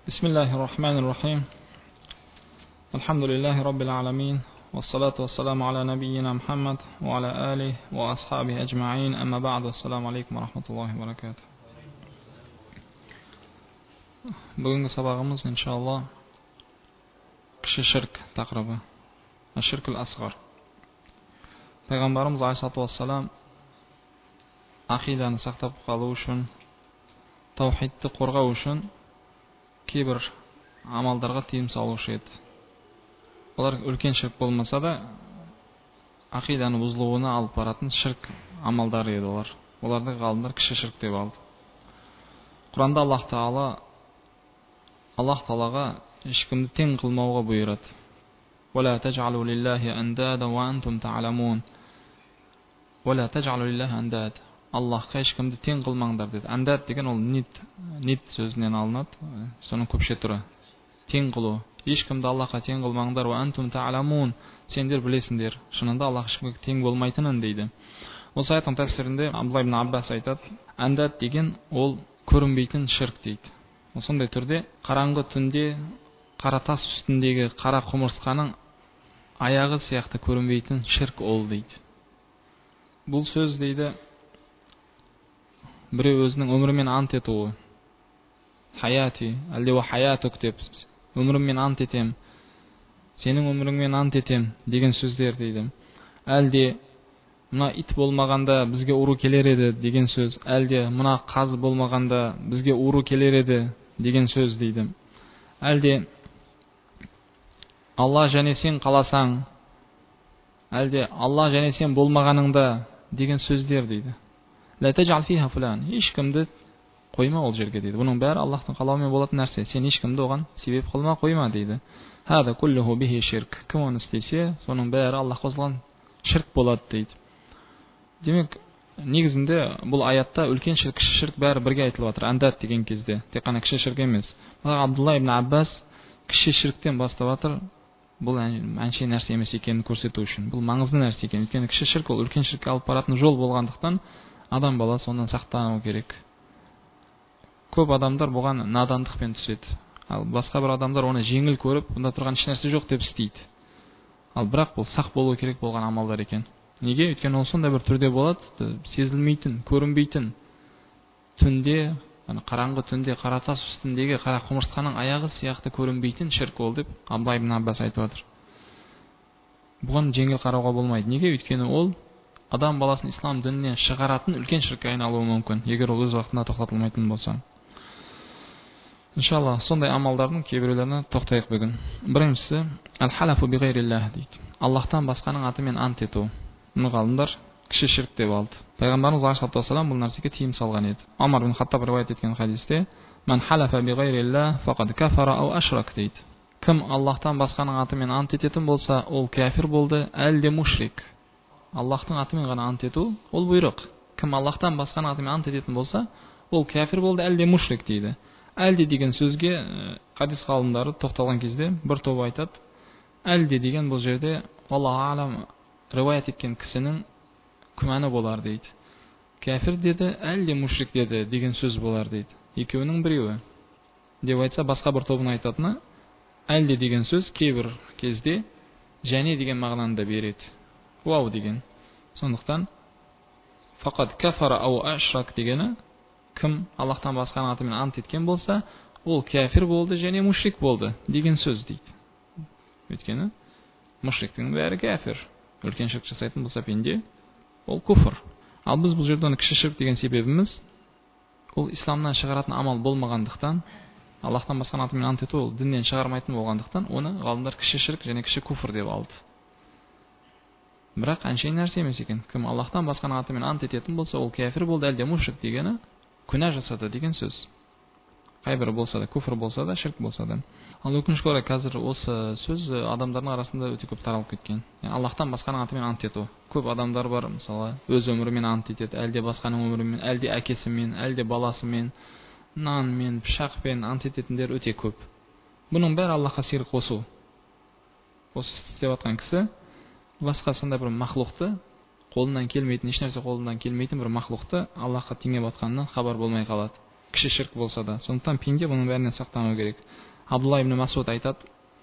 بسم الله الرحمن الرحيم. الحمد لله رب العالمين، والصلاة والسلام على نبينا محمد وعلى آله وأصحابه أجمعين، أما بعد. السلام عليكم ورحمة الله وبركاته. Бүгінгі сабағымыз иншалла кіші ширк тақырыбы, аширкул асғар. Пайғамбарымыз алейхиссалату вассалам ақиданы сақтап қалу үшін, таухидты қорғау үшін кейбір амалдарға тыйым салушы еді. Олар үлкен ширк болмаса да, ақиданың бұзылуына алып баратын ширк амалдары еді олар. Оларды ғалымдар кіші ширк деп алды. Құранда Аллах Таалаға ешкімді тең қылмауға бұйырады. وَلَا تَجْعَلُوا لِلَّهِ أَنْدَادًا وَأَنْتُمْ تَعْلَمُونَ. وَلَا تَجْعَلُوا لِلَّهِ أَنْدَادًا. Аллахқа ешкімді тең қылмаңдар деді. Андад деген ол нид сөзінен алынады. Соның көпше түрі. Тең қылу. Ешкімді Аллахқа тең қылмаңдар. وَأَنْتُمْ تَعْلَمُونَ. Сендер білесіңдер, шынында Аллах ешкімге тең болмайтынын дейді. Осы аяттың тәфсірінде Абдулла ибн Аббас айтады, андад деген ол көрінбейтін ширк дейді. Сондай түрде қараңғы түнде қара тас үстіндегі қара құмырсқаның аяғы сияқты көрінбейтін ширк ол дейді. Бұл сөз дейді біреу өзінің өмірімен ант етуі. Хаяти, әлде ва хаятук деп, өміріммен ант етем, сенің өміріңмен ант етем деген сөздер дейді. Әлде мына ит болмағанда бізге ұру келер еді деген сөз. Әлде мына қаз болмағанда бізге ұру келер еді деген сөз дейді. Әлде Алла және сен қаласаң, әлде Алла және сен болмағаныңда деген сөздер дейді. Ла таджал фиха фулан. Ешкімді қойма ол жерге дейді. Бұның бәрі Аллахтың қалауымен болатын нәрсе. Сен ешкімді оған себеп қылма, қойма дейді. Хада куллуху бихи ширк. Кім оны істесе, соның бәрі Аллах қосылған ширк болады дейді. Демек, негізінде бұл аятта үлкен ширк, кіші ширк бәрі бірге айтылып жатыр. Андад деген кезде, тек қана кіші ширк емес. Абдулла ибн Аббас кіші ширктен бастап жатыр. Бұл әншейін нәрсе емес екенін көрсету үшін. Бұл маңызды нәрсе екен. Өйткені кіші ширк ол үлкен ширкке алып баратын жол болғандықтан адам баласы ондан сақтану керек. Көп адамдар бұған надандықпен түседі. Ал басқа бір адамдар оны жеңіл көріп, бұнда тұрған еш нәрсе жоқ деп істейді. Ал бірақ бұл сақ болу керек болған амалдар екен. Неге? Өйткені ол сондай бір түрде болады, сезілмейтін, көрінбейтін түнде, қараңғы түнде қара тас үстіндегі қара құмырсқаның аяғы сияқты көрінбейтін ширк ол деп Абдулла ибн Аббас айтып отыр. Бұған жеңіл қарауға болмайды. Неге? Өйткені ол адам баласын ислам дінінен шығаратын үлкен ширкке айналуы мүмкін, егер ол өз уақытында тоқтатылмайтын болса. Иншалла, сондай амалдардың кейбіреулеріне тоқтайық бүгін. Біріншісі, әл-халафу биғайриллах дейді. Аллахтан басқаның атымен ант ету. Мұны ғалымдар кіші ширк деп алды. Пайғамбарымыз алейхиссалату вассалам бұл нәрсеге тыйым салған еді. Омар бин Хаттаб риуаят еткен хадисте, "Ман халафа биғайриллах фақад кафара ау ашрак" дейді. Кім Аллахтан басқаның атымен ант ететін болса, ол кафир болды, әлде мушрик. Аллахтың атымен ғана ант ету, ол бұйрық. Кім Аллахтан басқаның атымен ант ететін болса, ол кафир болды, әлде мушрик дейді. Әлде деген сөзге хадис ғалымдары тоқталған кезде бір топ айтады. Әлде деген бұл жерде Аллаху алам риуаят еткен кісінің күмәні болар дейді. Кафир деді, әлде мушрик деді деген сөз болар дейді. Екеуінің біреуі. Деп айтса, басқа бір тобын айтатыны, әлде деген сөз кейбір кезде және деген мағынаны да береді. Уау деген. Сондықтан фақат кафара ау ашрак дегені, кім Аллахтан басқаның атымен ант еткен болса, ол кафир болды және мушрик болды деген сөз дейді. Өйткені мушриктің бәрі кафир. Үлкен ширк жасайтын болса пенде, ол куфр. Ал біз бұл жерден кіші ширк деген себебіміз, ол исламнан шығаратын амал болмағандықтан, Аллахтан басқаның атымен ант ету ол діннен шығармайтын болғандықтан, оны ғалымдар кіші ширк және кіші куфр деп алды. Бірақ әншейін нәрсе емес екен. Кім Аллахтан басқаның атымен ант ететін болса, ол кафир болды, әлде мушрик дегені күнә жасады деген сөз. Қайбір болса да, куфр болса да, ширк болса да. Ал өкінішке орай қазір осы сөз адамдардың арасында өте көп таралып кеткен. Аллахтан басқаның атымен ант ету. Көп адамдар бар, мысалы, өз өмірімен ант етеді, әлде басқаның өмірімен, әлде әкесімен, әлде баласымен, нанмен, пышақпен ант ететіндер өте көп. Бұның бәрі Аллахқа ширк қосу. Осы істеп жатқан кісі басқа сондай бір махлуқты, қолынан келмейтін, еш нәрсе қолынан келмейтін бір махлуқты Аллахқа теңеп жатқанынан хабар болмай қалады. кіші ширк болса да. Сондықтан пенде бұның бәрінен сақтану керек. Абдулла ибн Масуд айтады: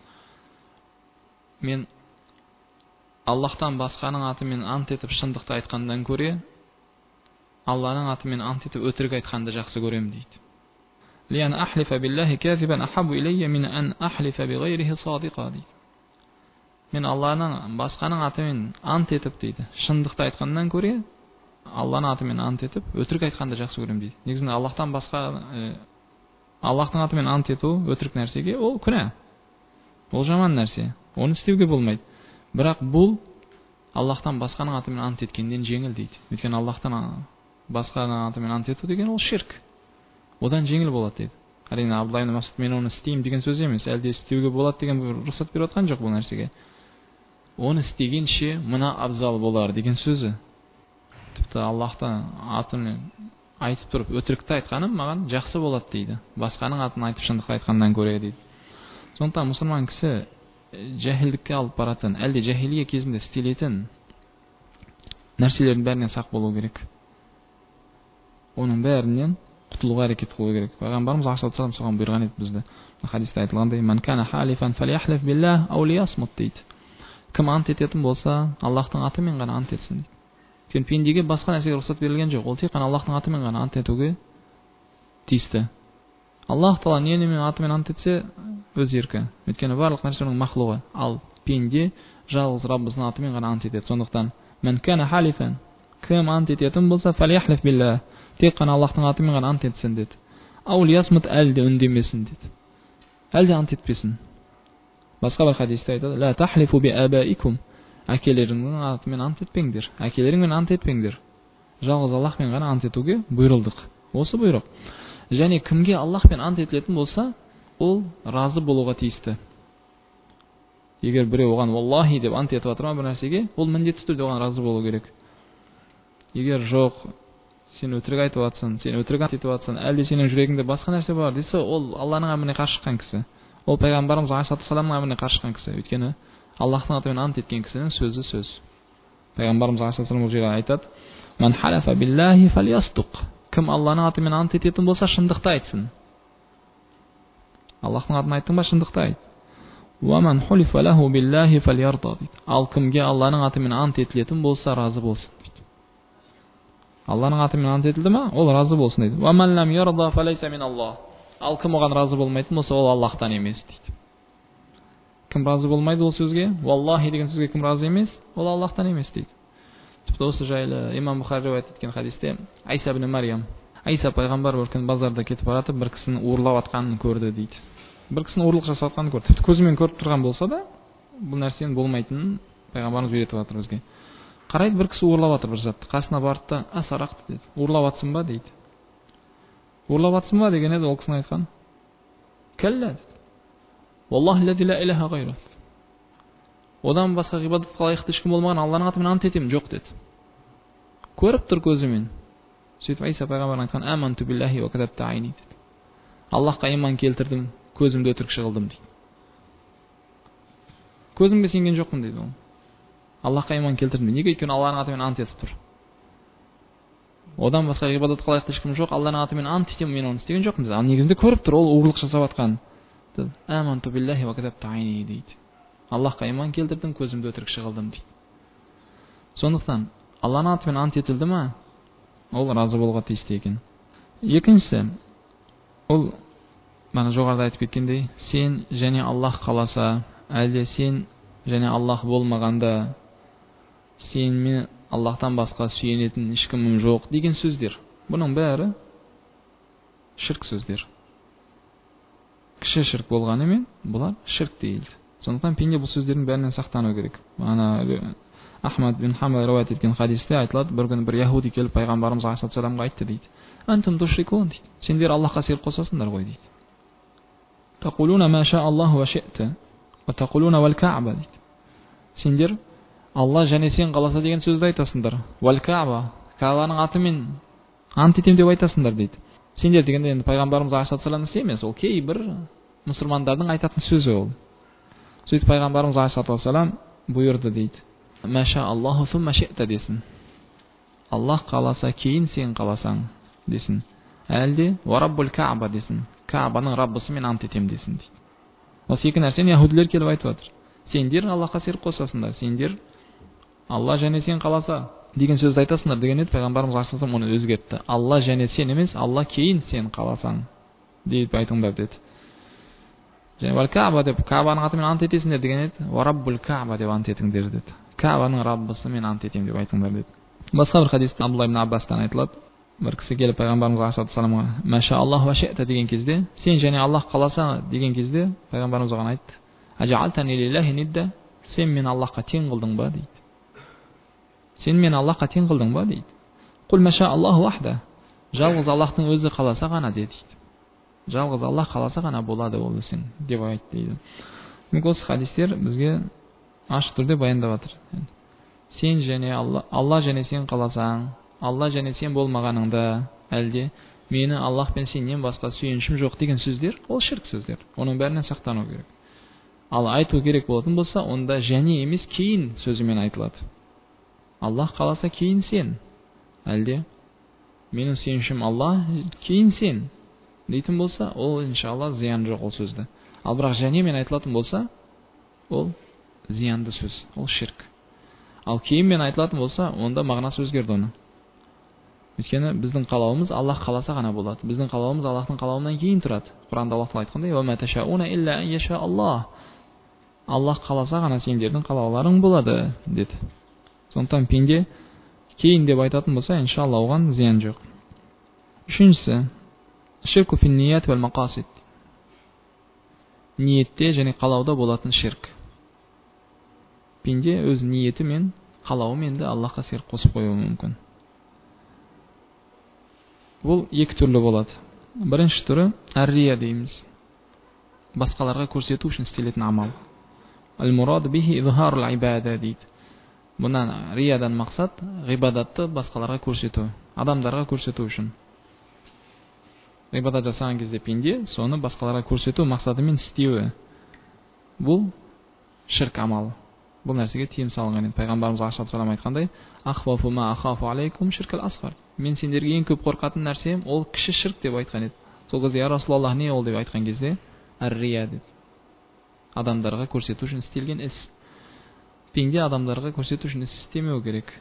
мен Аллахтан басқаның атымен ант етіп шындықты айтқандан көре, Алланың атымен ант етіп өтірік айтқанды жақсы көремін дейді. لأن أحلف بالله كاذبا أحب إلي من أن أحلف بغيره صادقا дейді. Мен Алланың басқаның атымен ант етіп дейді, шындықты айтқаннан көре, Алланың атымен ант етіп өтірік айтқанды жақсы көремін дейді. Негізінде Аллахтан басқа Аллахтың атымен ант ету өтірік нәрсеге ол күнә. Ол жаман нәрсе. Оны істеуге болмайды. Бірақ бұл Аллахтан басқаның атымен ант еткенден жеңіл дейді. Өйткені Аллахтан басқаның атымен ант ету деген ол ширк. Одан жеңіл болады дейді. Әрине Абдулла ибн Масуд мен оны істеймін деген сөз емес, әлде істеуге болады деген рұқсат беріп жатқан жоқ бұл нәрсеге. Оны істегенше мына абзал болар деген сөзі. Тіпті Аллахтан атымен айтып тұрып өтірікті айтқаным маған жақсы болады дейді. Басқаның атын айтып шындықты айтқаннан көре дейді. Сондықтан мұсылман кісі жахилдікке алып баратын, әлде жахилия кезінде істелетін нәрселердің бәрінен сақ болу керек. Оның бәрінен құтылуға әрекет қылу керек. Пайғамбарымыз алейхиссалам соған бұйырған еді бізді. Хадисте айтылғандай: "Ман кана халифан фалияхлиф биллах ау лиясмут" дейді. Кім ант ететін болса, Аллахтың атымен ғана ант етсін дейді. Өйткені пендеге басқа нәрсеге рұқсат берілген жоқ. Ол тек қана Аллахтың атымен ғана ант етуге тиісті. Аллах Тағала немен атымен ант етсе, өз еркі. Өйткені барлық нәрсенің махлуғы. Ал пенде жалғыз Раббысының атымен ғана ант етеді. Сондықтан "Ман кана халифан", кім ант ететін болса, фалияхлиф биллах, тек қана Аллахтың атымен ғана ант етсін деді. Ау лиясмут, әлде үндемесін деді. Әлде ант етпесін. Басқа бір хадисте айтады: "Ла тахлифу би абаикум", әкелеріңнің атымен ант етпеңдер. Әкелеріңмен ант етпеңдер. Жалғыз Аллахпен ғана ант етуге бұйырылдық. Осы бұйрық. Және кімге Аллахпен ант етілетін болса, ол разы болуға тиісті. Егер біреу оған "Валлахи" деп ант етіп жатыр ма бір нәрсеге, ол міндетті түрде оған разы болу керек. Егер жоқ, сен өтірік айтып жатсың, сен өтірік ант етіп жатсың, әлде сенің жүрегіңде басқа нәрсе бар десе, ол Алланың әміріне қарсы шыққан кісі. Ол пайғамбарымыз алейхиссаламның әміріне қарсы шыққан кісі. Өйткені Аллахтың атымен ант еткен кісінің сөзі сөз. Пайғамбарымыз алейхиссалам бұл жерде айтады: "Ман халафа биллахи фальястуқ", кім Алланың атымен ант ететін болса, шындықты айтсын. Аллахтың атын айттың ба, шындықты айт. "Ва ман хулифа лаху биллахи фальярда", дейді. Ал кімге Алланың атымен ант етілетін болса, разы болсын дейді. Алланың атымен ант етілді ма, ол разы болсын дейді. "Ва ман лам ярда фалайса мин Аллах", ал кім оған разы болмайтын болса, ол Аллахтан емес дейді. Кім разы болмайды ол сөзге, "Валлахи" деген сөзге кім разы емес, ол Аллахтан емес дейді. Тіпті осы жайлы имам Бухари риуаят еткен хадисте Айса ибн Марьям, Айса пайғамбар бір күні базарда кетіп баратып, бір кісінің уырлап жатқанын көрді дейді. Бір кісінің ұрлық жасап жатқанын көрді. Тіпті көзімен көріп тұрған болса да, бұл нәрсенің болмайтынын пайғамбарымыз үйретіп жатыр бізге. Қарайды, бір кісі уырлап жатыр бір затты. Қасына барды да: "Асарақты" деді. "Уырлап жатсың ба" дейді. "Уырлап жатсың ба" деген еді, ол кісінің айтқан: "Кәллә" деді. "Валлахи лази ла илаха гайру". Одан басқа ғибадатқа лайықты ешкім болмаған Алланың атымен ант етемін, жоқ деді. Көріп тұр көзімен. Сөйтіп Айса пайғамбар айтқан: "Аманту биллахи ва кадабта айни" деді. Аллахқа иман келтірдім, көзімді өтірікші қылдым дейді. Көзімге сенген жоқпын дейді ол. Аллахқа иман келтірдім. Неге? Өйткені Алланың атымен ант етіп тұр. Одан басқа ғибадатқа лайықты ешкім жоқ, Алланың атымен ант етемін, мен оны істеген жоқпын дейді. Ал негізінде көріп тұр, ол ұрлық жасап жатқан. "Аманту биллахи ва кадабта айни" дейді. Аллахқа иман келтірдім, көзімді өтірікші қылдым дейді. Сондықтан Алланың атымен ант етілді ма, ол разы болуға тиісті екен. Екіншісі, ол бана жоғарыда айтып кеткендей, сен және Аллах қаласа, әлде сен және Аллах болмағанда, сен мен Аллахтан басқа сүйенетін ешкімім жоқ деген сөздер. Бұның бәрі ширк сөздер. Кіші ширк болғанымен, бұлар ширк дейді. Сондықтан пенде бұл сөздердің бәрінен сақтану керек. Ахмад бин Хамбал риуаят еткен хадисте айтылады, бір күні бір яһуди келіп пайғамбарымыз алейхиссаламға айтты дейді: "Антум тушрикун" дейді. "Сендер Аллахқа ширк қосасыңдар ғой" дейді. "Тақулуна ма ша Аллаху ва ши'та ва тақулуна вал Каъба" дейді. Сендер Алла және сен қаласа деген сөзді айтасыңдар. Вал Каъба, Каъбаның атымен ант етем деп айтасыңдар дейді. Сендер дегенде енді пайғамбарымыз алейхиссаламның емес, ол кейбір мұсылмандардың айтатын сөзі ол. Сөйтіп пайғамбарымыз алейхиссалам бұйырды дейді: "Маша Аллаху сумма ши'та" десін. Аллах қаласа, кейін сен қаласаң десін. әлде вараббул каба десін, кабаның раббысымен ант етем десін дейді. Осы екі нәрсені яһудилер келіп айтып жатыр. Сендер Аллахқа ширк қосасыңдар, сендер Алла және сен қаласа деген сөзді айтасыңдар деген еді. Пайғамбарымыз ашылсам оны өзгертті. Алла және сен емес, Алла кейін сен қаласаң деп айтыңдар деді. Және вал каба деп кабаның атымен ант етесіңдер деген еді. Вараббул каба деп ант етіңдер деді. Кабаның раббысымен ант етем деп айтыңдар деді. Басқа бір хадисте Абдулла ибн Аббастан айтылады. Бір кісі келіп пайғамбарымыз ассалаумағалейкум маша Аллах ва ши'та деген кезде, сен және Аллах қаласа деген кезде пайғамбарымыз оған айтты: ажалтани лиллахи нидда, сен мен Аллахқа тең қылдың ба дейді. Сен мен Аллахқа тең қылдың ба дейді. Құл маша Аллаху вахда, жалғыз Аллахтың өзі қаласа ғана дейді. Жалғыз Аллах қаласа ғана болады ол үшін деп айтты дейді. Осы хадистер бізге ашық түрде баяндап жатыр. Сен және Алла және сен қаласаң, Алла және сен болмағаныңда, әлде мені Аллах пен сеннен басқа сүйенішім жоқ деген сөздер, ол ширк сөздер. Оның бәрінен сақтану керек. Ал айту керек болатын болса, онда және емес кейін сөзімен айтылады. Аллах қаласа кейін сен, әлде менің сүйенішім Алла кейін сен дейтін болса, ол иншалла зиян жоқ ол сөзді. Ал бірақ және мен айтылатын болса, ол зиянды сөз, ол ширк. Ал кейін мен айтылатын болса, онда мағынасы өзгерді оны. Өйткені біздің қалауымыз Аллах қаласа ғана болады. Біздің қалауымыз Аллахтың қалауынан кейін тұрады. Құранда Аллах Тағала айтқандай: "Ва ма ташауна илля ан яша Аллах". Аллах қаласа ғана сендердің қалауларың болады деді. Сондықтан пенде кейін деп айтатын болса, иншалла оған зиян жоқ. Үшіншісі, ширку фин ният вал мақасид. Ниетте және қалауда болатын ширк. Пенде өз ниеті мен қалауымен де Аллахқа ширк қосып қоюы мүмкін. Бұл екі түрлі болады. Бірінші түрі ар-рия дейміз. Басқаларға көрсету үшін істелетін амал. Ал-мурад бихи изхарул ибада дейді. Бұнан риядан мақсат ғибадатты басқаларға көрсету, адамдарға көрсету үшін. Ғибадат жасаған кезде пенде соны басқаларға көрсету мақсатымен істеуі. Бұл ширк амалы. Бұл нәрсеге тыйым салынған еді. Пайғамбарымыз ассалам айтқандай: "Ахвафу ма ахафу алейкум ширкал асғар". Мен сендерге ең көп қорқатын нәрсем ол кіші ширк деп айтқан еді. Сол кезде: "Я Расулаллах, не ол?" деп айтқан кезде ар-рия деді. Адамдарға көрсету үшін істелген іс. Пенде адамдарға көрсету үшін іс істемеу керек.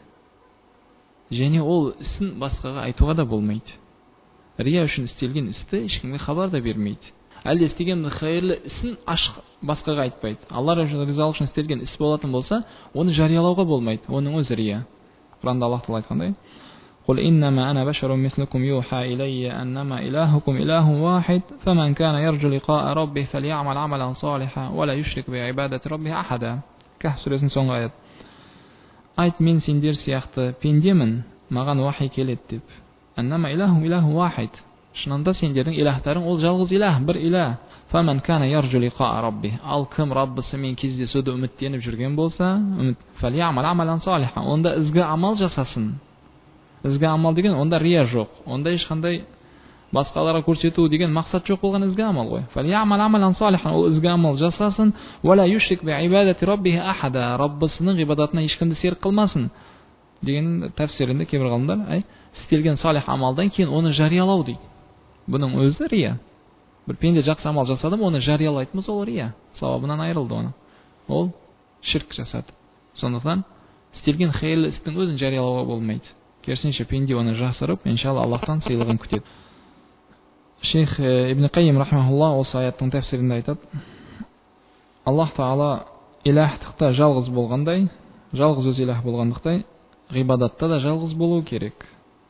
Және ол ісін басқаға айтуға да болмайды. Рия үшін істелген істі ешкімге хабар да бермейді. Әлде істеген хайырлы ісін ашық басқаға айтпайды. Алла үшін ризалық үшін істелген іс болатын болса, оны жариялауға болмайды. Оның өзі рия. Құранда Аллах Тағала айтқандай: "Қул иннама ана башарун мислукум юха илайя аннама илахукум илахун вахид, фаман кана ярджу лиқаа раббих фали'амал амалан салихан ва ла юшрик би'ибадати раббих ахада". Кахф сүресінің соңғы аят. Айт, мен сендер сияқты пендемін, маған вахи келеді деп. Аннама илахум илахун вахид. Шынында сендердің илахтарың ол жалғыз илах, бір илах. Фаман кана ярджу лиқаа раббих. Ал кім Раббысымен кездесуді үміттеніп жүрген болса, фали'амал амалан салихан, онда ізгі амал жасасын. Ізгі амал деген онда рия жоқ. Онда ешқандай басқаларға көрсету деген мақсат жоқ болған ізгі амал ғой. Фали'амал амалан салихан, ол ізгі амал жасасын. Ва ла юшрик би'ибадати раббих ахада. Раббысының ғибадатына ешкімді серік қылмасын деген тәфсирінде кейбір ғалымдар істелген салих амалдан кейін оны жариялау дейді. Бұның өзі рия. Бір пенде жақсы амал жасадым, оны жариялайтынымыз ол рия. Сауабынан айырылды оны. Ол ширк жасады. Сондықтан істелген хайырлы істің өзін жариялауға болмайды. Керісінше пенде оны жасырып, иншалла Аллахтан сыйлығын күтеді. Шейх Ибн Қайим рахмахулла осы аяттың тәфсирінде айтады: Аллах Тағала илахтықта жалғыз болғандай, жалғыз өз илах болғандықтай, ғибадатта да жалғыз болу керек.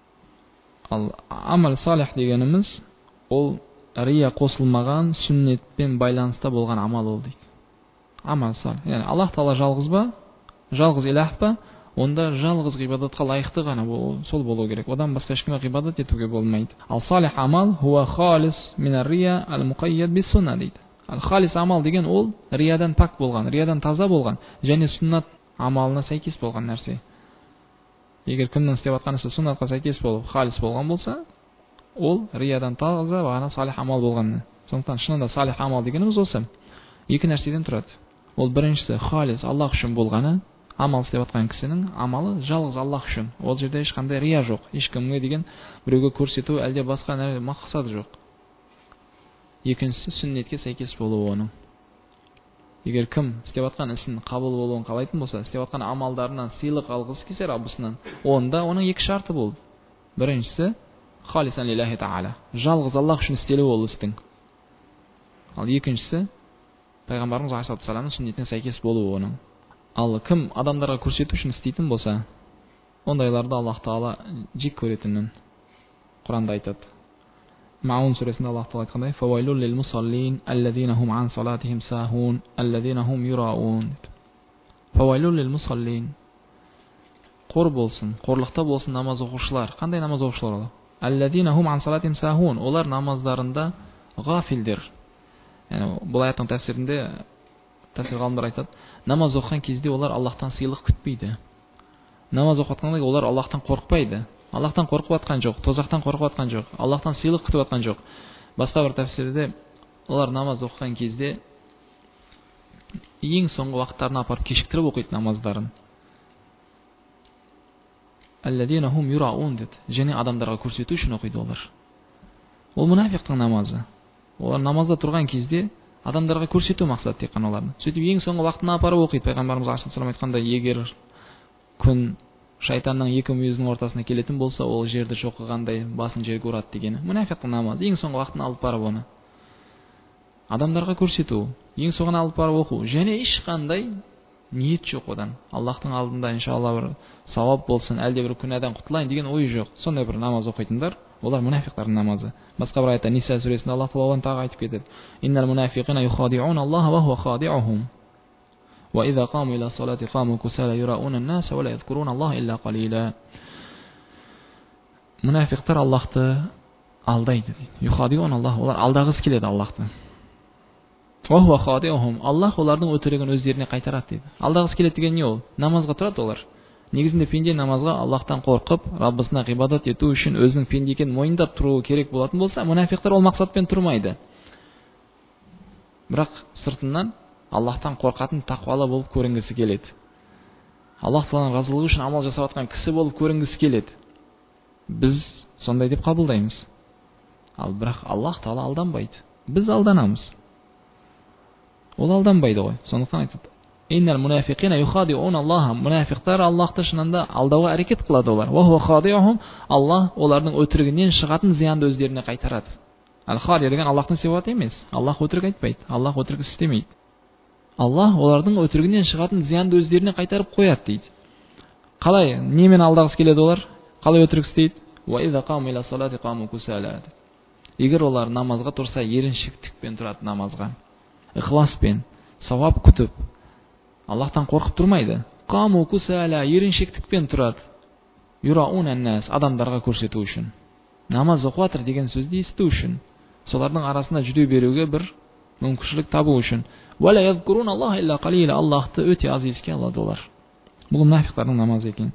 Ал амал салих дегеніміз ол рия қосылмаған сүннетпен байланыста болған амал ол дейді. Амал салих. Яғни Аллах Тағала жалғыз ба, жалғыз илах па, онда жалғыз ғибадатқа лайықты ғана сол болу керек. Одан басқа ешкімге ғибадат етуге болмайды. Ал салих амал хуа халис минар рия ал муқайяд бис сунна дейді. Ал халис амал деген ол риядан пак болған, риядан таза болған және сүннат амалына сәйкес болған нәрсе. Егер кімнің істеп жатқан ісі сүннатқа сәйкес болып, халис болған болса, ол риядан таза бағана салих амал болғаны. Сондықтан шынында салих амал дегеніміз осы. Екі нәрседен тұрады. Ол біріншісі халис Аллах үшін болғаны, амал істеп жатқан кісінің амалы жалғыз Аллах үшін. Ол жерде ешқандай рия жоқ, ешкімге деген біреуге көрсету әлде басқа мақсат жоқ. Екіншісі сүннетке сәйкес болуы оның. Егер кім істеп жатқан ісін қабыл болуын қалайтын болса, істеп жатқан амалдарынан сыйлық алғысы келсе Раббысынан, онда оның екі шарты болды. Біріншісі халисан лиллахи таала, жалғыз Аллах үшін істелуі ол істің. Ал екіншісі пайғамбарымыз алейхиссалату вассаламның сүннетіне сәйкес болуы оның. Ал кім адамдарға көрсету үшін істейтін болса, ондайларды Аллах Тағала жек көретінін Құранда айтады. Маун сүресінде Аллах Тағала айтқандай: "Фавайлул лил мусаллин аллазина хум ан салатихим сахун аллазина хум юраун." Фавайлул лил мусаллин. Қор болсын, қорлықта болсын намаз оқушылар. Қандай намаз оқушылар олар? Аллазина хум ан салатихим сахун. Олар намаздарында ғафилдер. Яғни бұл аяттың тәфсирінде тәфсир ғалымдар айтады, намаз оқыған кезде олар Аллахтан сыйлық күтпейді. Намаз оқытқанда олар Аллахтан қорықпайды. Аллахтан қорқып жатқан жоқ, тозақтан қорқып жатқан жоқ, Аллахтан сыйлық күтіп жатқан жоқ. Басқа бір тәфсирде олар намаз оқыған кезде ең соңғы уақыттарына апарып кешіктіріп оқиды намаздарын. Аллазина хум юраун деді. Және адамдарға көрсету үшін оқиды олар. Ол мұнафиқтың намазы. Олар намазда тұрған кезде адамдарға көрсету мақсат тек қана олардың. Сөйтіп ең соңғы уақытына апарып оқиды. Пайғамбарымыз алейхиссалам айтқандай, егер күн шайтанның екі мүйізінің ортасына келетін болса, ол жерді шоқығандай басын жерге ұрады дегені. Мұнафиқтың намазы. Ең соңғы уақытына алып барып оны адамдарға көрсету, ең соңына алып барып оқу, және ешқандай ниет жоқ одан. Аллахтың алдында иншалла бір сауап болсын, әлде бір күнәдан құтылайын деген ой жоқ. Сондай бір намаз оқитындар, олар мұнафиқтардың намазы. Басқа бір аятта Ниса сүресінде Аллах Тағала тағы айтып кетеді: "Иннал мунафиқина юхади'уна Аллаха ва хува хади'ухум. Ва иза қаму иля салати қаму кусала юраун ан-наса ва ла язкуруна Аллаха илля қалила." Мұнафиқтар Аллахты алдайды дейді. Юхади'уна Аллах, олар алдағысы келеді Аллахты. Ва хува хади'ухум, Аллах олардың өтірігін өздеріне қайтарады дейді. Алдағысы келеді деген не ол? Намазға тұрады олар. Негізінде пенде намазға Аллахтан қорқып, Раббысына ғибадат ету үшін өзінің пенде екенін мойындап тұруы керек болатын болса, мұнафиқтар ол мақсатпен тұрмайды. Бірақ сыртынан Аллахтан қорқатын тақуалы болып көрінгісі келеді. Аллах Тағаланың разылығы үшін амал жасап жатқан кісі болып көрінгісі келеді. Біз сондай деп қабылдаймыз. Ал бірақ Аллах Тағала алданбайды. Біз алданамыз. Ол алданбайды ғой. Сондықтан айтады: "Иннал мунафиқина юхади'уна Аллаха." Мұнафиқтар Аллахты шынында алдауға әрекет қылады олар. "Ва хува хади'ухум." Аллах олардың өтірігінен шығатын зиянды өздеріне қайтарады. Ал-хади деген Аллахтың сипаты емес. Аллах өтірік айтпайды. Аллах өтірік істемейді. Аллах олардың өтірігінен шығатын зиянды өздеріне қайтарып қояды дейді. Қалай? Немен алдағысы келеді олар? Қалай өтірік істейді? "Ва иза қаму иля салати қаму кусала." Егер олар намазға тұрса, еріншектікпен тұрады намазға. Ихласпен, сауап күтіп, Аллахтан қорқып тұрмайды. Қаму кусала, еріншектікпен тұрады. Юраун ан-нас, адамдарға көрсету үшін. Намаз оқып жатыр деген сөзді есту үшін. Солардың арасында жүре беруге бір мүмкіншілік табу үшін. Ва ла язкуруна Аллаха илля қалила, Аллахты өте аз еске алады олар. Бұл мұнафиқтардың намазы екен.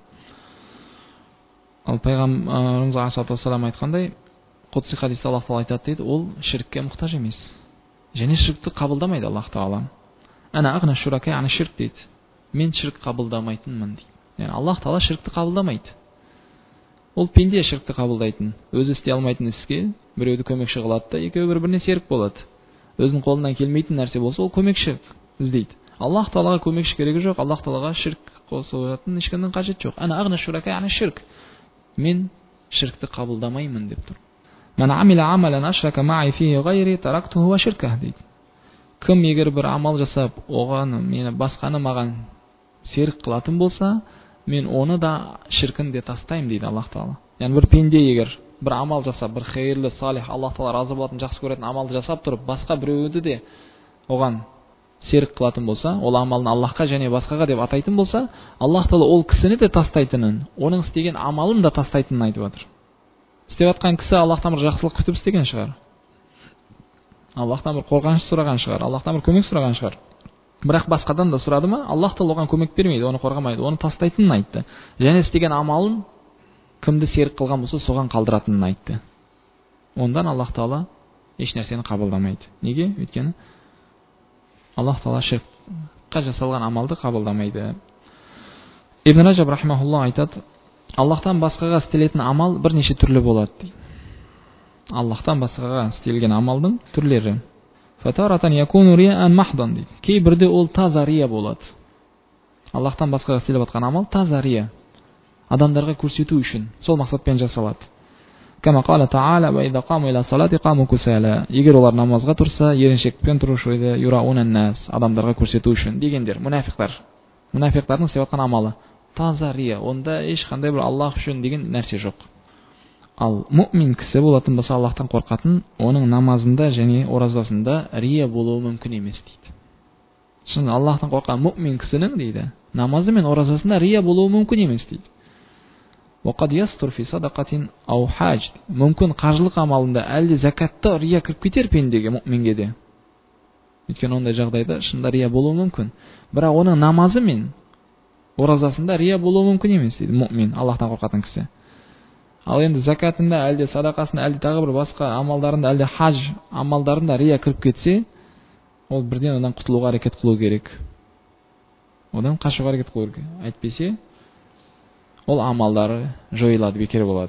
Ал пайғамбарымыз алейхиссалату вассалам айтқандай, құдси хадисте Аллах Тағала айтады дейді, ол ширкке мұқтаж емес. Және ширкті қабылдамайды Аллах Тағала. Ана агна шурака яғни ширк дейді. Мен ширк қабылдамайтынмын дейді. Яғни Аллах Тағала ширкті қабылдамайды. Ол пенде ширкті қабылдайтын. Өзі істей алмайтын іске біреуді көмекші қылады да екеуі бір-біріне серік болады. Өзінің қолынан келмейтін нәрсе болса, ол көмекші іздейді. Аллах Тағалаға көмекші керегі жоқ. Аллах Тағалаға ширк қосылатын ешкімнің қажеті жоқ. Ана агна шурака яғни ширк. Мен ширкті қабылдамаймын деп тұр. Ман амила амалан ашрака ма'i фихи гайри тарактуху ва ширках дейді. Кім егер бір амал жасап, оған мені басқаны маған серік қылатын болса, мен оны да ширкін де тастаймын дейді Аллах Тағала. Яғни бір пенде егер бір амал жасап, бір хайырлы, салих, Аллах Тағала разы болатын, жақсы көретін амалды жасап тұрып, басқа біреуді де оған серік қылатын болса, ол амалын Аллахқа және басқаға деп атайтын болса, Аллах Тағала ол кісіні де тастайтынын, оның істеген амалын да тастайтынын айтып жатыр. Істеп жатқан кісі Аллахтан бір жақсылық күтіп істеген шығар. Аллахтан бір қорғаныш сұраған шығар, Аллахтан бір көмек сұраған шығар. Бірақ басқадан да сұрады ма, Аллах Тағала оған көмек бермейді, оны қорғамайды, оны тастайтынын айтты. Және істеген амалын кімді серік қылған болса, соған қалдыратынын айтты. Ондан Аллах Тағала еш нәрсені қабылдамайды. Неге? Өйткені Аллах Тағала ширкқа жасалған амалды қабылдамайды. Ибн Раджаб рахимахулла айтады, Аллахтан басқаға істелетін амал бірнеше түрлі болады дейді. Аллахтан басқаға істелген амалдың түрлері. Фатаратан якуну риаан махдан дейді. Кейбірде ол таза рия болады. Аллахтан басқаға істеліп жатқан амал таза рия. Адамдарға көрсету үшін сол мақсатпен жасалады. Кама қала таала ва иза қаму иля салати қаму кусала. Егер олар намазға тұрса, еріншекпен тұрушы еді, юраунан нас, адамдарға көрсету үшін дегендер, мұнафиқтар. Мұнафиқтардың істеп жатқан амалы таза рия. Онда ешқандай бір Аллах үшін деген нәрсе жоқ. Ал муъмин кісі болатын болса, Аллахтан қорқатын, оның намазында және оразасында рия болуы мүмкін емес дейді. Шын Аллахтан қорққан муъмин кісінің дейді, намазы мен оразасында рия болуы мүмкін емес дейді. Вақад ястур фи садақатин ау хаж. Мүмкін қажылық амалында әлде закатта рия кіріп кетер пендеге, муъминге де. Өйткені ондай жағдайда шында рия болуы мүмкін. Бірақ оның намазы мен оразасында рия болуы мүмкін емес дейді муъмин, Аллахтан қорқатын кісі. Ал енді закатында, әлде садақасында, әлде тағы бір басқа амалдарында, әлде хаж амалдарында рия кіріп кетсе, ол бірден одан құтылуға әрекет қылу керек. Одан қашуға әрекет қылу керек. Әйтпесе, ол амалдары жойылады, бекер болады.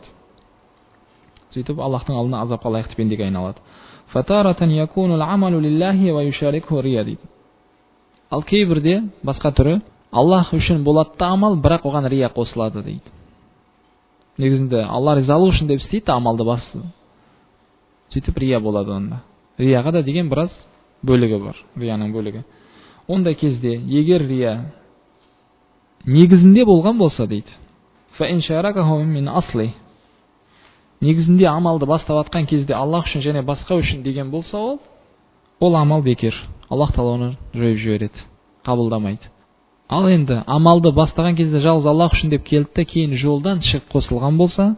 Сөйтіп Аллахтың алдына азапқа лайықты пендеге айналады. Фатаратан якунул амалу лиллахи ва юшарикху рия дейді. Ал кейбірде басқа түрі Аллах үшін болады амал, бірақ оған рия қосылады дейді. Негізінде Алла ризалығы үшін деп істейді амалды басы. Сөйтіп рия болады онда. Рияға да деген біраз бөлігі бар, рияның бөлігі. Ондай кезде егер рия негізінде болған болса дейді. Фаин шаракаху мин асли. Негізінде амалды бастап атқан кезде Аллах үшін және басқа үшін деген болса, ол амал бекер. Аллах Тағала оны жойып жібереді, қабылдамайды. Ал енді амалды бастаған кезде жалғыз Аллах үшін деп келді, кейін жолдан шirk қосылған болса,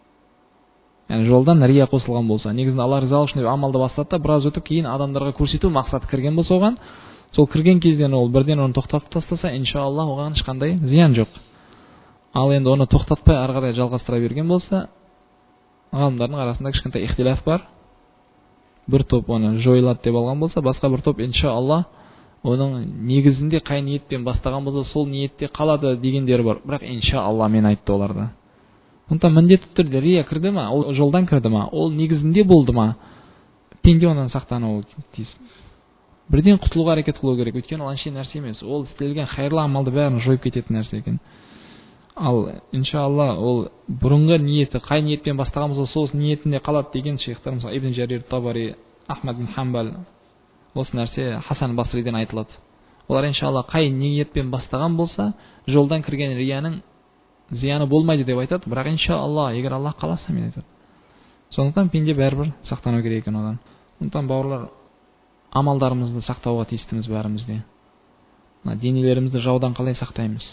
яғни жолдан рия қосылған болса, негізінде Алла ризалығы үшін деп амалды бастады, біраз өтіп кейін адамдарға көрсету мақсаты кірген болса оған, сол кірген кезден ол бірден оны тоқтатып тастаса, иншаллах оған ешқандай зиян жоқ. Ал енді оны тоқтатпай ары қарай жалғастыра берген болса, ғалымдардың арасында кішкентай ихтилаф бар. Бір топ оны жойылады деп алған болса, басқа бір топ иншаллах оның негізінде қай ниетпен бастаған болса, сол ниетте қалады дегендері бар. Бірақ иншаллах мен айтты оларда. Сондықтан міндетті түрде рия кірді ма, ол жолдан кірді ма, ол негізінде болды ма, пенде ондан сақтануы тиіс. Бірден құтылуға әрекет қылу керек. Өйткені ол әншейін нәрсе емес. Ол істелген хайырлы амалды бәрін жойып кететін нәрсе екен. Ал иншалла ол бұрынғы ниеті, қай ниетпен бастаған болса, сол ниетінде қалады деген шейхтар, мысалы Ибн Жарир Табари, Ахмад бин Хамбал, осы нәрсе Хасан Басриден айтылады. Олар иншалла қай ниетпен бастаған болса, жолдан кірген рияның зияны болмайды деп айтады. Бірақ иншалла, егер Аллах қаласа, мен айтады. Сондықтан пенде бәрібір сақтану керек екен одан. Сондықтан бауырлар, амалдарымызды сақтауға тиістіміз бәрімізде. Денелерімізді жаудан қалай сақтаймыз?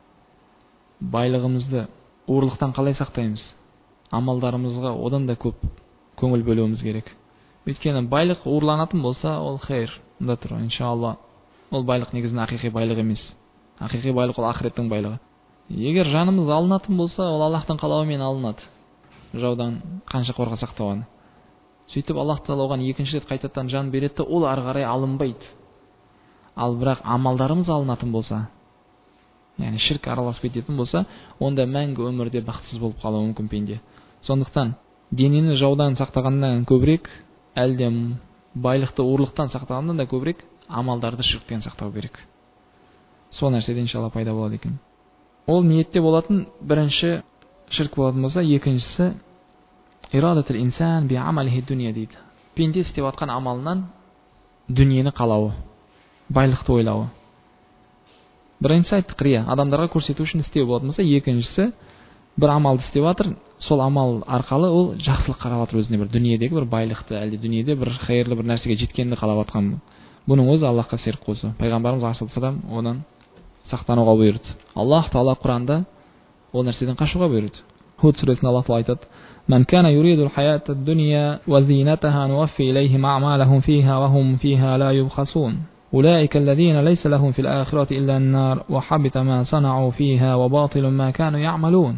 Байлығымызды уырлықтан қалай сақтаймыз? Амалдарымызға одан да көп көңіл бөлуіміз керек. Өйткені байлық уырланатын болса, ол хайыр. Онда тұр, иншалла. Ол байлық негізінде ақиқи байлық емес. Ақиқи байлық ол ақыреттің байлығы. Егер жанымыз алынатын болса, ол Аллахтың қалауымен алынады. Жаудан қанша қорғасақ та оған. Сөйтіп Аллах Тағала оған екінші рет қайтадан жан береді, ол ары қарай алынбайды. Ал бірақ амалдарымыз алынатын болса, яғни шirk араласып кететін болса, онда мәңгі өмірде бақытсыз болып қалуы мүмкін пенде. Сондықтан денені жаудан сақтағаннан көбірек, әлде байлықты уырлықтан сақтағаннан да көбірек амалдарды шirktен сақтау керек. Сол нәрседен иншалла пайда болады екен. Ол ниетте болатын бірінші шirk болатын болса, екіншісі ирадатул инсан би амалихи дуния дейді. Пенде істеп атқан амалынан дүниені қалауы, байлықты ойлауы. Біріншісі айттық рия, адамдарға көрсету үшін істеу болатын болса, екіншісі бір амалды істеп жатыр, сол амал арқалы ол жақсылық қарап жатыр өзіне, бір дүниедегі бір байлықты, әлде дүниеде бір хайырлы бір нәрсеге жеткенді қалап жатқан. Бұның өзі Аллахқа серік қосу. Пайғамбарымыз алейхиссалам одан сақтануға бұйырды. Аллах Тағала Құранда ол нәрседен қашуға бұйырды. Худ сүресінде Аллах Тағала айтады: "Ман кана юридул хаятад дуния ва зинатаха нуфи илейхим аъмалахум фиха ва хум фиха ла юбхасун. أولئك الذين ليس لهم في الآخرة إلا النار وحبط ما صنعوا فيها وباطل ما كانوا يعملون."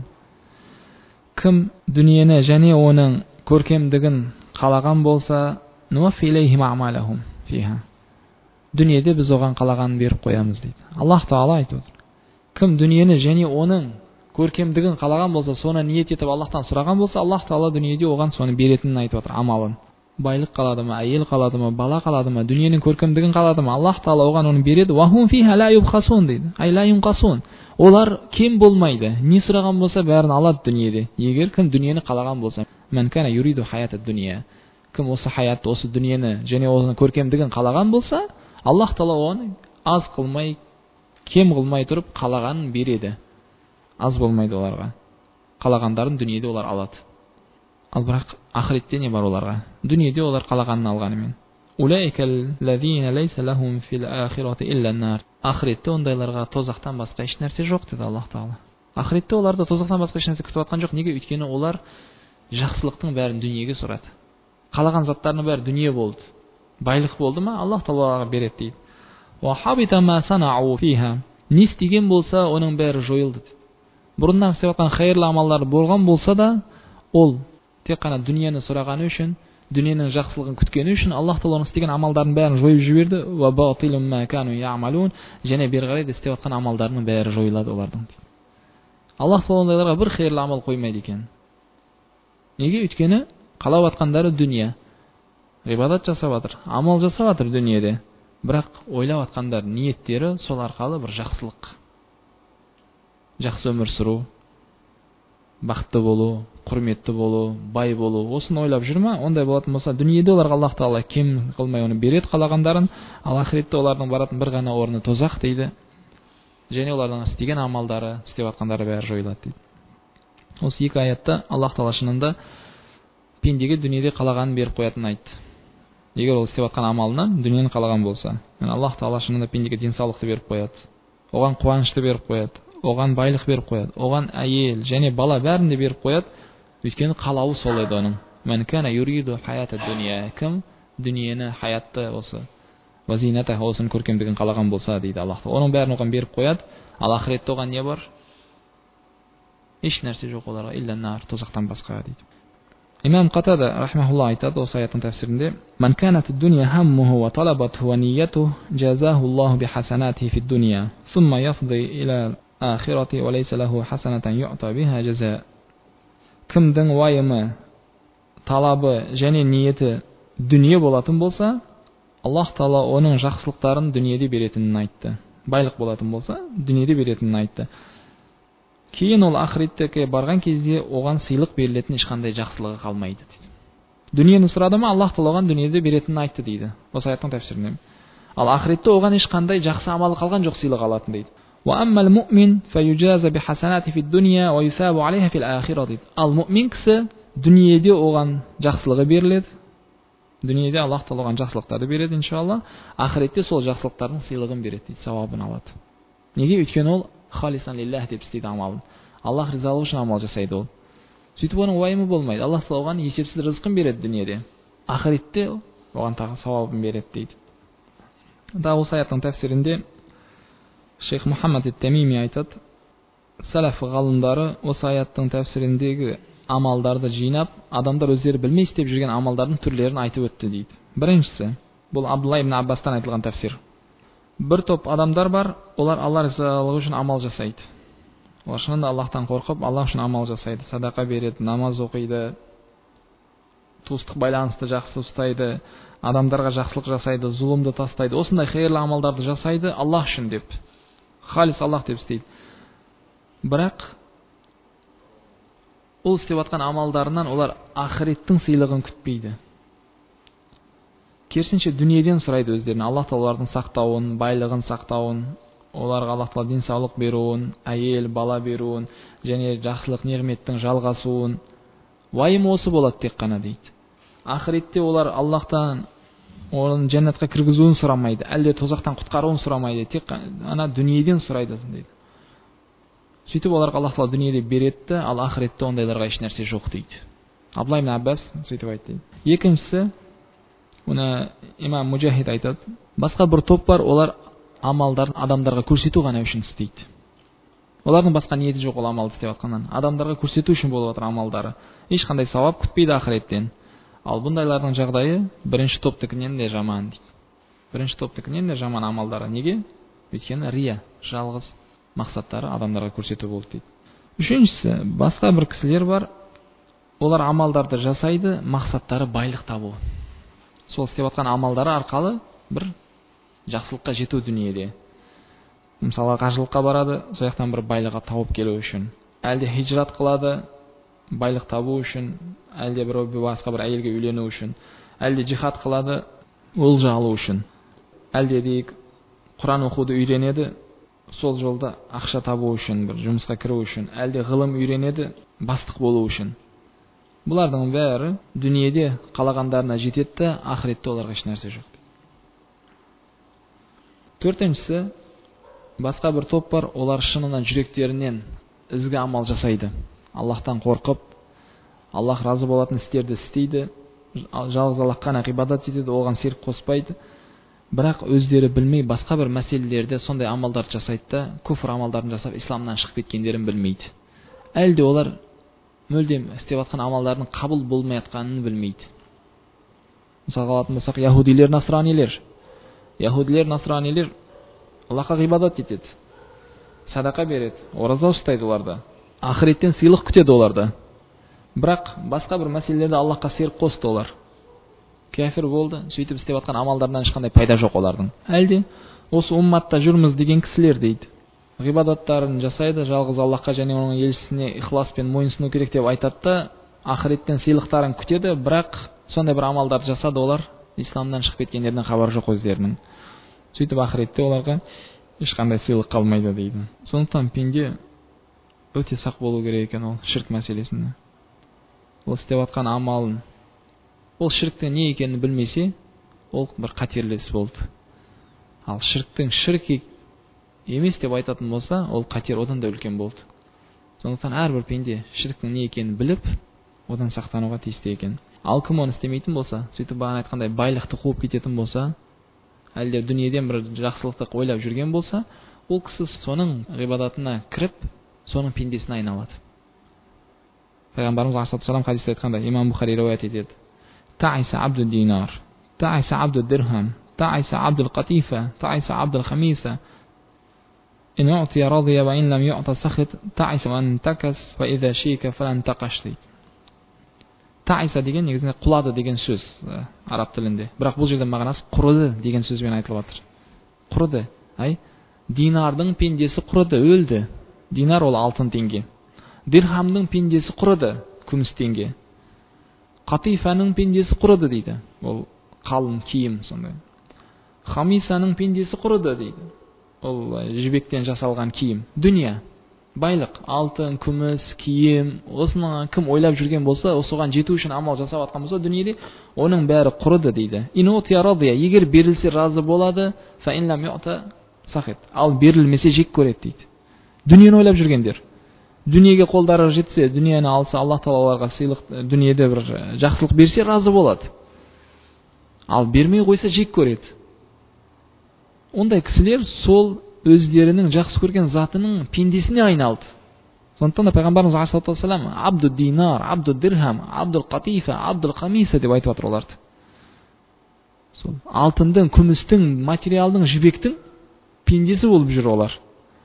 Кім дүниені және оның көркемдігін қалаған болса, нуфи илейхим аъмалахум фиха. Дүниеде біз оған қалағанын беріп қоямыз дейді. Аллах Тағала айтып отыр. кім дүниені және оның көркемдігін қалаған болса, соны ниет етіп Аллахтан сұраған болса, Аллах Тағала дүниеде оған соны беретінін айтып отыр, амалын. Байлық қалады ма, әйел қалады ма, бала қалады ма, дүниенің көркемдігін қалады ма, Аллах Тағала оған оны береді. Вахум фиха ла юбхасун дейді. Ай ла юнқасун. Олар кем болмайды. Не сұраған болса, бәрін алады дүниеде. Егер кім дүниені қалаған болса, ман кана юриду хаята дуния. Кім осы хаятты, осы дүниені және оның көркемдігін қалаған болса, Аллах Тағала оны аз қылмай, кем қылмай тұрып қалағанын береді. Аз болмайды оларға. Қалағандарын дүниеде олар алады. Ал бірақ ақыретте не бар оларға? Дүниеде олар қалағанын алғанымен. Улайкал лазина лайса лахум фил ахирати илля нар. Ақыретте ондайларға тозақтан басқа еш нәрсе жоқ деді Аллах Тағала. Ақыретте оларда тозақтан басқа еш нәрсе күтіп жатқан жоқ. Неге? Өйткені олар жақсылықтың бәрін дүниеге сұрады. Қалаған заттарының бәрі дүние болды. Байлық болды ма, Аллах Тағала береді дейді. Ва хабита ма санау фиха. Не істеген болса, оның бәрі жойылды дейді. Бұрыннан істеп жатқан хайырлы амалдар болған болса да, ол тек қана дүниені сұрағаны үшін, дүниенің жақсылығын күткені үшін Аллах Тағала істеген амалдардың бәрін жойып жіберді. Ва батилум ма кану яъмалун. Және бері қарай да істеп жатқан амалдарының бәрі жойылады олардың. Аллах Тағала ондайларға бір хайырлы амал қоймайды екен. Неге? Өйткені қалап жатқандары дүние. Ғибадат жасап жатыр, амал жасап жатыр дүниеде. Бірақ ойлап жатқандар ниеттері сол арқалы бір жақсылық. Жақсы өмір сүру, бақытты болу, құрметті болу, бай болу, осыны ойлап жүр ма? Ондай болатын болса, дүниеде оларға Аллах Тағала кем қылмай оны береді қалағандарын, ал ақыретте олардың баратын бір ғана орны тозақ дейді. Және олардың істеген амалдары, істеп жатқандары бәрі жойылады дейді. Осы екі аятта Аллах Тағала шынында пендеге дүниеде қалағанын беріп қоятынын айтты. Егер ол істеп жатқан амалынан дүниені қалаған болса, Аллах Тағала шынында пендеге денсаулықты беріп қояды, оған қуанышты беріп қояды, оған байлық беріп қояды, оған әйел және бала бәрін де беріп қояды. Өйткені қалауы сол еді оның. Ман кана юриду хаята дуния. Кім дүниені, хаятты осы вазината, осының көркемдігін қалаған болса дейді Аллах Тағала. Оның бәрін оған беріп қояды. Ал ақыретте оған не бар? Еш нәрсе жоқ оларға, илля нар, тозақтан басқа дейді. Имам Қатада рахмахулла айтады осы аяттың тәфсирінде: "Ман канат ад-дуnya хаммуху ва талабатху ва ниятуху, жазаху Аллаху би хасанатихи фид дуnya, сумма яфди иля ахирати ва лайса лаху хасанатан ю'та биха жаза." Кімдің уайымы, талабы және ниеті дүние болатын болса, Аллах Тағала оның жақсылықтарын дүниеде беретінін айтты. Байлық болатын болса, дүниеде беретінін айтты. Кейін ол ақыретке барған кезде оған сыйлық берілетін ешқандай жақсылығы қалмайды дейді. Дүниені сұрады ма, Аллах Тағала оған дүниеде беретінін айтты дейді. Осы аяттың тәфсирінде. Ал ақыретте оған ешқандай жақсы амалы қалған жоқ, сыйлық алатын дейді. وأما المؤمن فيجازى بحسناته في الدنيا ويثاب عليها في الآخرة дейді. Ал мؤмин кісі дүниеде оған жақсылығы беріледі. Дүниеде Аллах Тағала оған жақсылықтарды береді иншалла. Ақыретте сол жақсылықтардың сыйлығын береді дейді, сауабын алады. Неге? Өйткені ол халисан лиллах деп істейді амалын. Аллах ризалығы үшін амал жасайды ол. Сөйтіп оның уайымы болмайды. Аллах Тағала оған есепсіз рызқын береді дүниеде. Ақыретте оған тағы сауабын береді дейді. Да осы аяттың тәфсирінде Шейх Мухаммад ат-Тамими айтады: Салаф ғалымдары осы аяттың тәфсиріндегі амалдарды жинап, адамдар өздері білмей істеп жүрген амалдардың түрлерін айтып өтті дейді. Біріншісі, бұл Абдулла ибн Аббастан айтылған тәфсир. Бір топ адамдар бар, олар Алла ризалығы үшін амал жасайды. Олар шынында Аллахтан қорқып, Аллах үшін амал жасайды. Садақа береді, намаз оқиды, туыстық байланысты жақсы ұстайды, адамдарға жақсылық жасайды, зұлымды тастайды. Осындай хайырлы амалдарды жасайды Аллах үшін деп. Халис Аллах деп істейді. Бірақ ол істеп жатқан амалдарынан олар ақыреттің сыйлығын күтпейді. Керісінше дүниеден сұрайды өздеріне. Аллах Тағала олардың сақтауын, байлығын сақтауын, оларға Аллах Тағала денсаулық беруін, әйел, бала беруін және жақсылық неғметтің жалғасуын. Уайым осы болады тек қана дейді. Ақыретте олар Аллахтан оның жәннатқа кіргізуін сұрамайды, әлде тозақтан құтқаруын сұрамайды, тек ана дүниеден сұрайды дейді. Сөйтіп оларға Аллах Тағала дүниеде береді, ал ақыретте ондайларға еш нәрсе жоқ дейді. Абдулла ибн Аббас сөйтіп айтты. Екіншісі, оны имам Мужахид айтады, басқа бір топ бар, олар амалдарын адамдарға көрсету ғана үшін істейді. Олардың басқа ниеті жоқ ол амалды істеп жатқаннан. Адамдарға көрсету үшін болып жатыр амалдары. Ешқандай сауап күтпейді ақыреттен. Ал бұндайлардың жағдайы бірінші топтыкінен де жаман дейді. Бірінші топтыкінен де жаман амалдары. Неге? Өйткені рия, жалғыз мақсаттары адамдарға көрсету болды дейді. Үшіншісі, басқа бір кісілер бар, олар амалдарды жасайды, мақсаттары байлық табу. Сол істеп жатқан амалдары арқалы бір жақсылыққа жету дүниеде. Мысалы, қажылыққа барады, сол жақтан бір байлығы тауып келу үшін. Әлде хижрат қылады, байлық табу үшін, әлде бір басқа бір әйелге үйлену үшін, әлде жихад қылады, олжа алу үшін, әлде дейік Құран оқуды үйренеді, сол жолда ақша табу үшін, бір жұмысқа кіру үшін, әлде ғылым үйренеді, бастық болу үшін. Бұлардың бәрі дүниеде қалағандарына жетеді, ақыретте оларға еш нәрсе жоқ. Төртіншісі, басқа бір топ бар, олар шынынан жүректерінен ізгі амал жасайды. Аллахтан қорқып, Аллах разы болатын істерді істейді, жалғыз Аллахқа ғана ғибадат етеді, оған серік қоспайды. Бірақ өздері білмей басқа бір мәселелерде сондай амалдарды жасайды да, күфір амалдарын жасап, исламнан шығып кеткендерін білмейді. Әлде олар мүлдем істеп жатқан амалдардың қабыл болмай жатқанын білмейді. Мысалға алатын болсақ, яһудилер, насранилер Аллахқа ғибадат етеді, садақа береді, ораза ұстайды оларда, ақыреттен сыйлық күтеді оларда. Бірақ басқа бір мәселелерде Аллахқа серік қосты олар. Кәфір болды, сөйтіп істеп жатқан амалдарынан ешқандай пайда жоқ олардың. Әлде осы умматта жүрміз деген кісілер дейді, ғибадаттарын жасайды, жалғыз Аллахқа және оның елшісіне ихласпен мойынсыну керек деп айтады да, ақыреттен сыйлықтарын күтеді, бірақ сондай бір амалдар жасады олар, исламнан шығып кеткендерінен хабар жоқ өздерінің. Сөйтіп ақыретте оларға ешқандай сыйлық қалмайды дейді. Сондықтан пенде өте сақ болу керек екен ол ширк мәселесінде. Ол істеп жатқан амалын, ол ширктің не екенін білмесе, ол бір қатерлі іс болды. Ал ширктің ширк емес деп айтатын болса, ол қатер одан да үлкен болды. Сондықтан әрбір пенде ширктің не екенін біліп, одан сақтануға тиісті екен. Ал кім оны істемейтін болса, сөйтіп бағана айтқандай байлықты қуып кететін болса, әлде дүниеден бір жақсылықты ойлап жүрген болса, ол кісі соның ғибадатына кіріп, соның пендесіне айналады. Пайғамбарымыз алейхиссалам хадисте айтқандай, имам Бухари риуаят етеді: Таиса абду динар, таиса абду дирхам, таиса абду қатифа, таиса абду хамиса. Ин у'тия радия ва ин лам ю'та сахит, таиса ван такас ва иза шика фалан тақаш дейді. Таиса деген негізінде құлады деген сөз араб тілінде. Бірақ бұл жерде мағынасы құрыды деген сөзбен айтылып жатыр. Құрыды. Динардың пендесі құрыды, өлді. Динар ол алтын теңге. Дирхамның пендесі құрыды, күміс теңге. Қатифаның пендесі құрыды дейді. Ол қалың киім сондай. Хамисаның пендесі құрыды дейді. Ол жібектен жасалған киім. Дүния, байлық, алтын, күміс, киім, осыны кім ойлап жүрген болса, осыған жету үшін амал жасап жатқан болса, дүниеде оның бәрі құрыды дейді. Инутия радия, егер берілсе разы болады, фа ин лам ю'та сахит. Ал берілмесе жек көреді дейді. Дүниені ойлап жүргендер. Дүниеге қолдары жетсе, дүниені алса, Аллах тағала оларға сыйлық, дүниеде бір жақсылық берсе, разы болады. Ал бермей қойса жек көреді. Ондай кісілер сол өздерінің жақсы көрген затының пендесіне айналды. Сондықтан да пайғамбарымыз алейхиссалам абду динар, абду дирхам, абду қатифа, абду хамиса деп айтып жатыр оларды. Сол алтындың, күмістің, материалдың, жібектің пендесі болып жүр олар.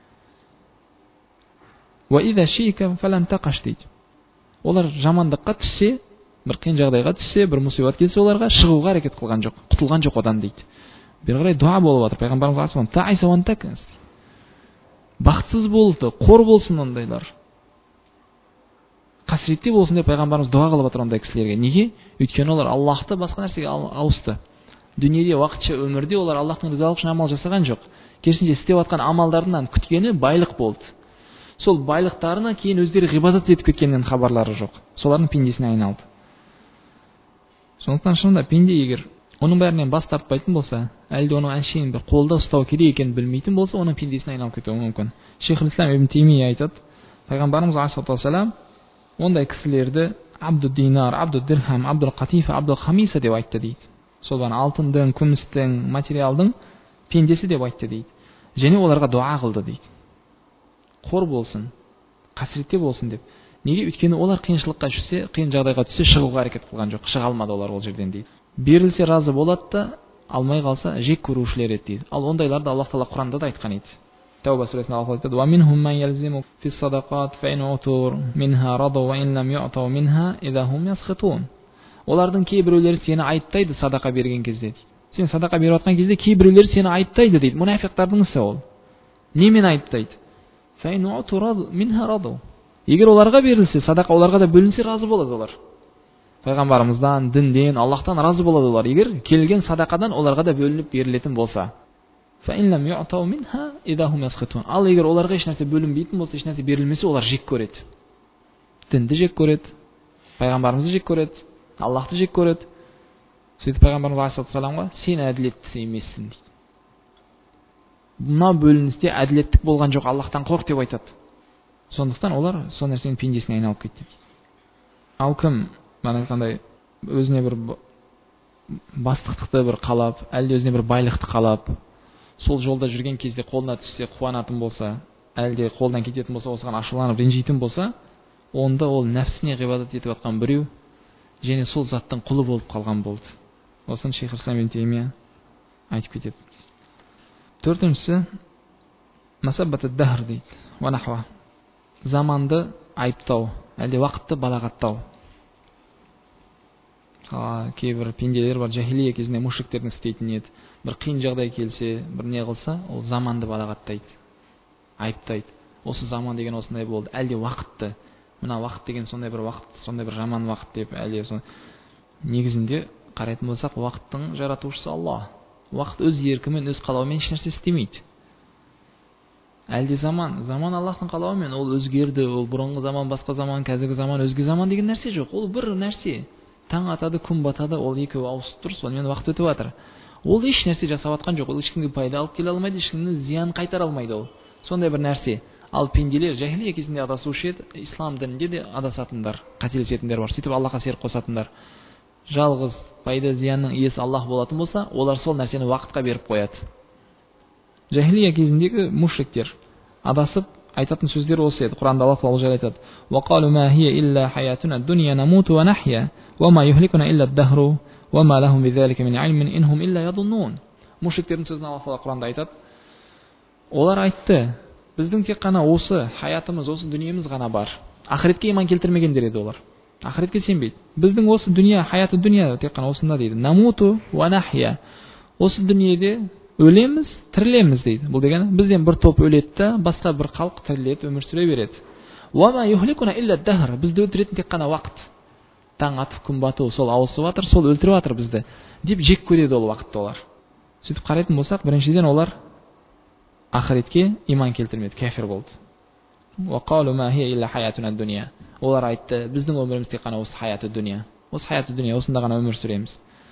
Ва иза шика фалан тақаш дейді. Олар жамандыққа түссе, бір қиын жағдайға түссе, бір мұсибат келсе, оларға шығуға әрекет қылған жоқ, құтылған жоқ одан дейді. Бері қарай дуа болып жатыр. Пайғамбарымыз алейхиссалам таиса ван такас. Бақытсыз болды, қор болсын ондайлар. Қасіретте болсын деп пайғамбарымыз дуа қылып жатыр ондай кісілерге. Неге? Өйткені олар Аллахты басқа нәрсеге ауысты. Дүниеде уақытша өмірде олар Аллахтың ризалығы үшін амал жасаған жоқ. Керісінше істеп жатқан амалдарынан күткені байлық болды. Сол байлықтарына кейін өздері ғибадат етіп кеткеннен хабарлары жоқ. Солардың пендесіне айналды. Сондықтан шынында пенде егер оның бәрінен бас тартпайтын болса, әлде оның әншейін бір қолда ұстау керек екенін білмейтін болса, оның пендесіне айналып кетуі мүмкін. Шейхул Ислам ибн Теймия айтады, пайғамбарымыз алейхиссалам ондай кісілерді абду динар, абду дирхам, абду қатифа, абду хамиса деп айтты дейді. Сол алтындың, күмістің, материалдың пендесі деп айтты дейді. Және оларға дуа қылды дейді. Қор болсын, қасіретте болсын деп. Неге? Өйткені олар қиыншылыққа түссе, қиын жағдайға түссе, шығуға әрекет қылған жоқ, шыға алмады олар ол жерден дейді. Берілсе разы болады да, алмай қалса жек көрушілер еді дейді. Ал ондайларды Аллах тағала Құранда да айтқан еді. Тауба сүресінде Аллах айтады: "Ва минхум ман ялзиму фис садақат фа ин утур минха раду ва ин лам ю'тау минха иза хум ясхитун." Олардың кейбіреулері сені айыптайды садақа берген кезде. Сен садақа беріп жатқан кезде кейбіреулері сені айыптайды дейді. Мұнафиқтардың ісі ол. Немен айыптайды? Фа ин утур минха раду. Егер оларға берілсе, садақа оларға да бөлінсе, разы болады олар. Пайғамбарымыздан, динден, Аллахтан разы болады олар. Егер келген садақадан оларға да бөлініп берілетін болса. Ал егер оларға еш нәрсе бөлінбейтін болса, еш нәрсе берілмесе, олар жек көреді. Дінді жек көреді, пайғамбарымызды жек көреді, Аллахты жек көреді. Сөйтіп пайғамбарымыз алейхиссаламға: "Сен әділетті емессің" дейді. Мына бөліністе әділеттік болған жоқ, Аллахтан қорқ деп айтады. Сондықтан олар сол нәрсенің пендесіне айналып кетті. Ал кім қандай өзіне бір бастықтықты бір қалап, әлде өзіне бір байлықты қалап, сол жолда жүрген кезде қолына түссе қуанатын болса, әлде қолдан кететін болса, осыған ашуланып ренжитін болса, онда ол нәпсіне ғибадат етіп жатқан біреу, және сол заттың құлы болып қалған болды. Осыны Шейх ислам ибн Теймия айтып кетеді. Төртіншісі масаббату дахр дейді. Ва нахва. Заманды айыптау, әлде уақытты балағаттау. Кейбір пенделер бар, жахилия кезінде мушриктердің істейтін еді. Бір қиын жағдай келсе, бір не қылса, ол заманды балағаттайды, айыптайды. Осы заман деген осындай болды, әлде уақытты. Мына уақыт деген сондай бір уақыт, сондай бір жаман уақыт деп, әлде негізінде қарайтын болсақ, уақыттың жаратушысы Алла. Уақыт өз еркімен, өз қалауымен еш нәрсе істемейді. Әлде заман Аллахтың қалауымен, ол өзгерді, ол бұрынғы заман басқа заман, қазіргі заман өзге заман деген нәрсе жоқ. Ол бір нәрсе. Таң атады, күн батады, ол екеуі ауысып тұр, сонымен уақыт өтіп жатыр. Ол еш нәрсе жасап жатқан жоқ. Ол ешкімге пайда алып келе алмайды, ешкімнің зиян қайтара алмайды ол. Сондай бір нәрсе. Ал пенделер жахилия кезінде адасушы еді, ислам дінінде де адасатындар, қателесетіндер бар. Сөйтіп Аллахқа серік қосатындар. Жалғыз пайда зиянның иесі Аллах болатын болса, олар сол нәрсені уақытқа беріп қояды. Жахилия кезіндегі мушриктер адасып айтатын сөздер осы еді. Құранда Аллах Тағала жайлы айтады: "Вақалу ма хия илля хаятуна дуния намуту ва нахия, ва ма юхликуна илля ад-дахру, ва ма лахум бизалика мин илмин инхум илля ядуннун." Мушриктердің сөзін Аллах Тағала Құранда айтады. Олар айтты: "Біздің тек қана осы хаятымыз, осы дүниеміз ғана бар." Ақыретке иман келтірмегендер еді олар. Ақыретке сенбейді. Біздің осы дүния, хаяты дүния тек қана осында дейді. Намуту ва нахия. Осы дүниеде өлеміз, тірілеміз дейді. Бұл деген бізден бір топ өледі, басқа бір халық тіріледі, өмір сүре береді. Ва ма юхликуна илля ад-дахр. Бізді өлтіретін тек қана уақыт. Таң атып күн бату, сол ауысып жатыр, сол өлтіріп жатыр бізді деп жек көреді ол уақытты олар. Сөйтіп қарайтын болсақ, біріншіден олар ақыретке иман келтірмеді, кәфір болды. Вақалу ма хия илля хаятуна ад-дуния. Олар айтты: "Біздің өміріміз тек қана осы хаяты дүния. Осы хаяты дүния, осында ғана өмір сүреміз.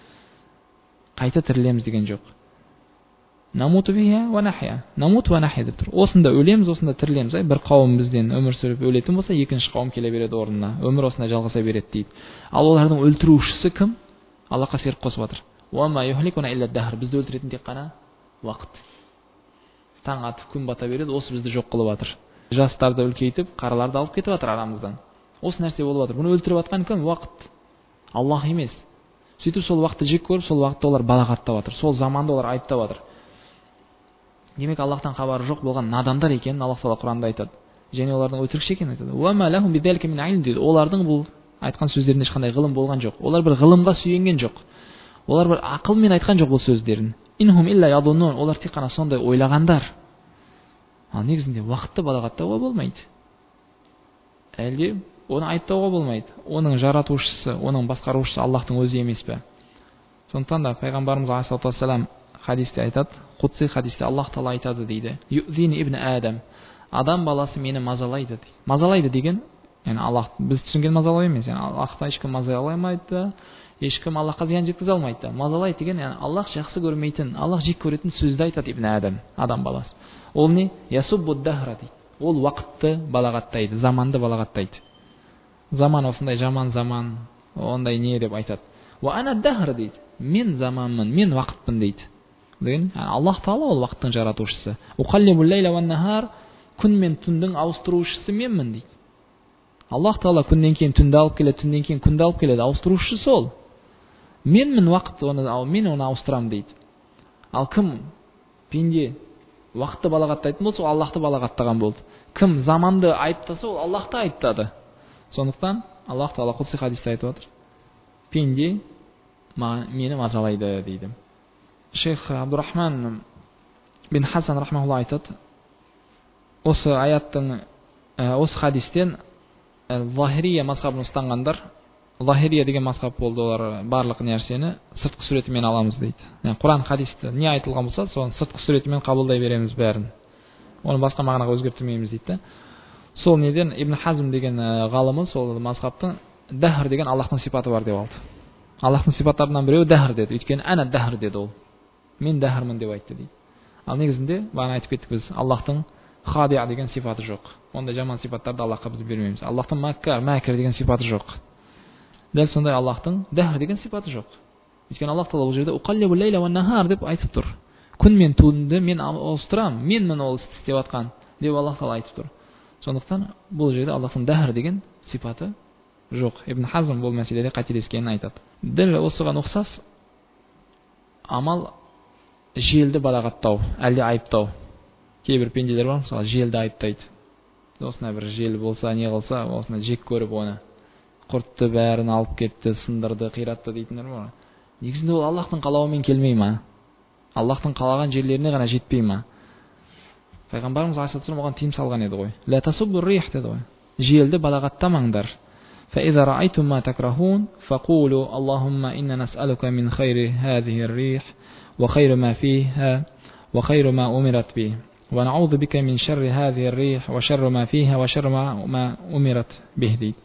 Қайта тірілеміз деген жоқ." Намуту бихия ва нахия. Намут ва нахия деп тұр. Осында өлеміз, осында тірілеміз. Бір қауым бізден өмір сүріп өлетін болса, екінші қауым келе береді орнына. Өмір осында жалғаса береді дейді. Ал олардың өлтірушісі кім? Аллахқа серік қосып жатыр. Ва ма юхликуна илля ад-дахр. Бізді өлтіретін тек қана уақыт. Таң атып күн бата береді, осы бізді жоқ қылып жатыр. Жастарды үлкейтіп, қараларды алып кетіп жатыр арамыздан. Осы нәрсе болып жатыр. Бұны өлтіріп жатқан кім? Уақыт. Аллах емес. Сөйтіп сол уақытты жек көріп, сол уақытты олар балағаттап жатыр. Сол заманды олар айыптап жатыр. Демек Аллахтан хабары жоқ болған надандар екенін Аллах Тағала Құранда айтады. Және олардың өтірікші екенін айтады. Ва ма лахум бидалика мин илм дейді. Олардың бұл айтқан сөздерінде ешқандай ғылым болған жоқ. Олар бір ғылымға сүйенген жоқ. Олар бір ақылмен айтқан жоқ бұл сөздерін. Инхум илля ядуннун. Олар тек қана сондай ойлағандар. Ал негізінде уақытты балағаттауға болмайды. Әлде оны айыптауға болмайды. Оның жаратушысы, оның басқарушысы Аллахтың өзі емес пе? Сондықтан да пайғамбарымыз алейхиссалату вассалам хадисте айтады, құдси хадисте Аллах Тағала айтады дейді: "Юзини ибн Адам." Адам баласы мені мазалайды дейді. Мазалайды деген, яғни Аллах біз түсінген мазалау емес. Яғни Аллахты ешкім мазалай алмайды, ешкім Аллахқа зиян жеткізе алмайды. Мазалайды деген, яғни Аллах жақсы көрмейтін, Аллах жек көретін сөзді айтады ибн Адам, адам баласы. Ол не? Ясуббу дахра дейді. Ол уақытты балағаттайды, заманды балағаттайды. Заман осындай жаман заман, ондай не деп айтады. Ва ана дахр дейді. Мен заманмын, мен уақытпын дейді. Деген Аллах Тағала ол уақыттың жаратушысы. Уқаллибул лайла ван нахар. Күн мен түндің ауыстырушысы менмін дейді. Аллах Тағала күннен кейін түнді алып келеді, түннен кейін күнді алып келеді, ауыстырушысы ол. Менмін уақыт, мен оны ауыстырамын дейді. Ал кім пенде уақытты балағаттайтын болса, ол Аллахты балағаттаған болды. Кім заманды айыптаса, ол Аллахты айыптады. Сондықтан Аллах Тағала құдси хадисте айтып отыр: пенде мені мазалайды дейді. Шейх Абдурахман бин Хасан рахмаулла айтады, осы аяттың, осы хадистен Захирия мазхабын ұстанғандар, Захирия деген мазхаб болды, олар барлық нәрсені сыртқы суретімен аламыз дейді. Құран хадисте не айтылған болса, соны сыртқы суретімен қабылдай береміз бәрін. Оны басқа мағынаға өзгертмейміз дейді. Сол неден Ибн Хазм деген ғалымы сол мазхабтың дәһр деген Аллахтың сипаты бар деп алды. Аллахтың сипаттарынан біреуі дәһр деді. Өйткені әнә дәһр деді ол. Мен дәһрмін деп айтты дейді. Ал негізінде бағана айтып кеттік біз, Аллахтың хадиа деген сипаты жоқ. Ондай жаман сипаттарды Аллахқа біз бермейміз. Аллахтың маккар, мәкір деген сипаты жоқ. Дәл сондай Аллахтың дәһр деген сипаты жоқ. Өйткені Аллах Тағала бұл жерде уқаллибул лейла уан нахар деп айтып тұр. Күн мен түнді мен ауыстырамын, менмін ол істі істеп жатқан деп Аллах Тағала айтып тұр. Сондықтан бұл жерде Аллахтың дәһр деген сипаты жоқ. Ибн Хазм бұл мәселеде қателескенін айтады. Дәл осыған ұқсас амал желді балағаттау, әлде айыптау. Кейбір пенделер бар, мысалы желді айыптайды. Осына бір жел болса, не қылса, осына жек көріп оны, құртты, бәрін алып кетті, сындырды, қиратты дейтіндер бар. Негізінде ол Аллахтың қалауымен келмей ма? Аллахтың қалаған жерлеріне ғана жетпей ма? Пайғамбарымыз алейхиссалам оған тыйым салған еді ғой. Ла тасуббур рих деді ғой. Желді балағаттамаңдар. فإذا رأيتم ما تكرهون فقولوا اللهم إنا نسألك من خير هذه الريح وخير ما فيها وخير ما أمرت به ونعوذ بك من شر هذه الريح وشر ما فيها وشر ما أمرت به дейді.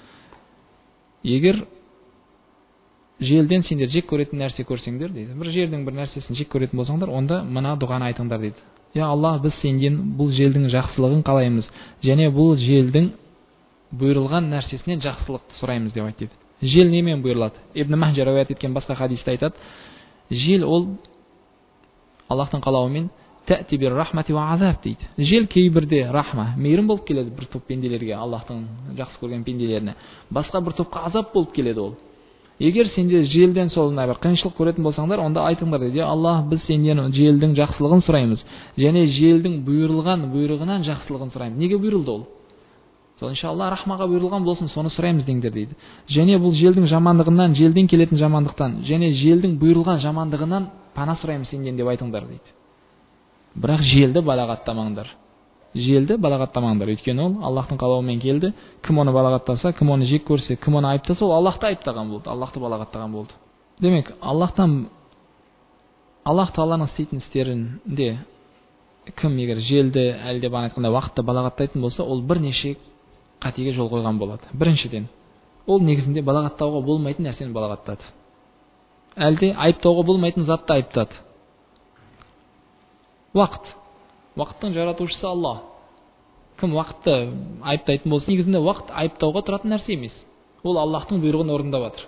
Егер желден сендер жек көретін нәрсе көрсеңдер дейді, бір жердің бір нәрсесін жек көретін болсаңдар, онда мына дұғаны айтыңдар дейді. Я Аллах, біз сенден бұл желдің жақсылығын қалаймыз, және бұл желдің бұйырылған нәрсесінен жақсылықты сұраймыз деп айтты. Жел немен бұйырылады? Ибн Махджа рауаят еткен басқа хадисте айтады, жел ол Аллахтың қалауымен тәти бир рахмати ва азаб дейді. Жел кейбірде рахма, мейірім болып келеді бір топ пенделерге, Аллахтың жақсы көрген пенделеріне. Басқа бір топқа азап болып келеді ол. Егер сендер желден солына бір қиыншылық көретін болсаңдар, онда айтыңдар дейді: Аллах, біз сенден желдің жақсылығын сұраймыз, және желдің бұйрығынан жақсылығын сұраймыз. Неге бұйырылды ол? Сол иншалла рахмаға бұйырылған болсын, соны сұраймыз деңдер дейді. Және бұл желдің жамандығынан, желден келетін жамандықтан, және желдің бұйырылған жамандығынан пана сұраймыз сенден деп айтыңдар дейді. Бірақ желді балағаттамаңдар. Желді балағаттамаңдар. Өйткені ол Аллахтың қалауымен келді. Кім оны балағаттаса, кім оны жек көрсе, кім оны айыптаса, ол Аллахты айыптаған болды, Аллахты балағаттаған болды. Демек, Аллах Тағаланың істейтін істерінде кім егер желді әлде бана айтқанда уақытты балағаттайтын болса, ол бірнеше қатеге жол қойған болады. Біріншіден, ол негізінде балағаттауға болмайтын нәрсені балағаттады. Әлде айыптауға болмайтын затты айыптады. Уақыттың жаратушысы Аллах. Кім уақытты айыптайтын болса, негізінде уақыт айыптауға тұратын нәрсе емес. Ол Аллахтың бұйрығын орындап жатыр.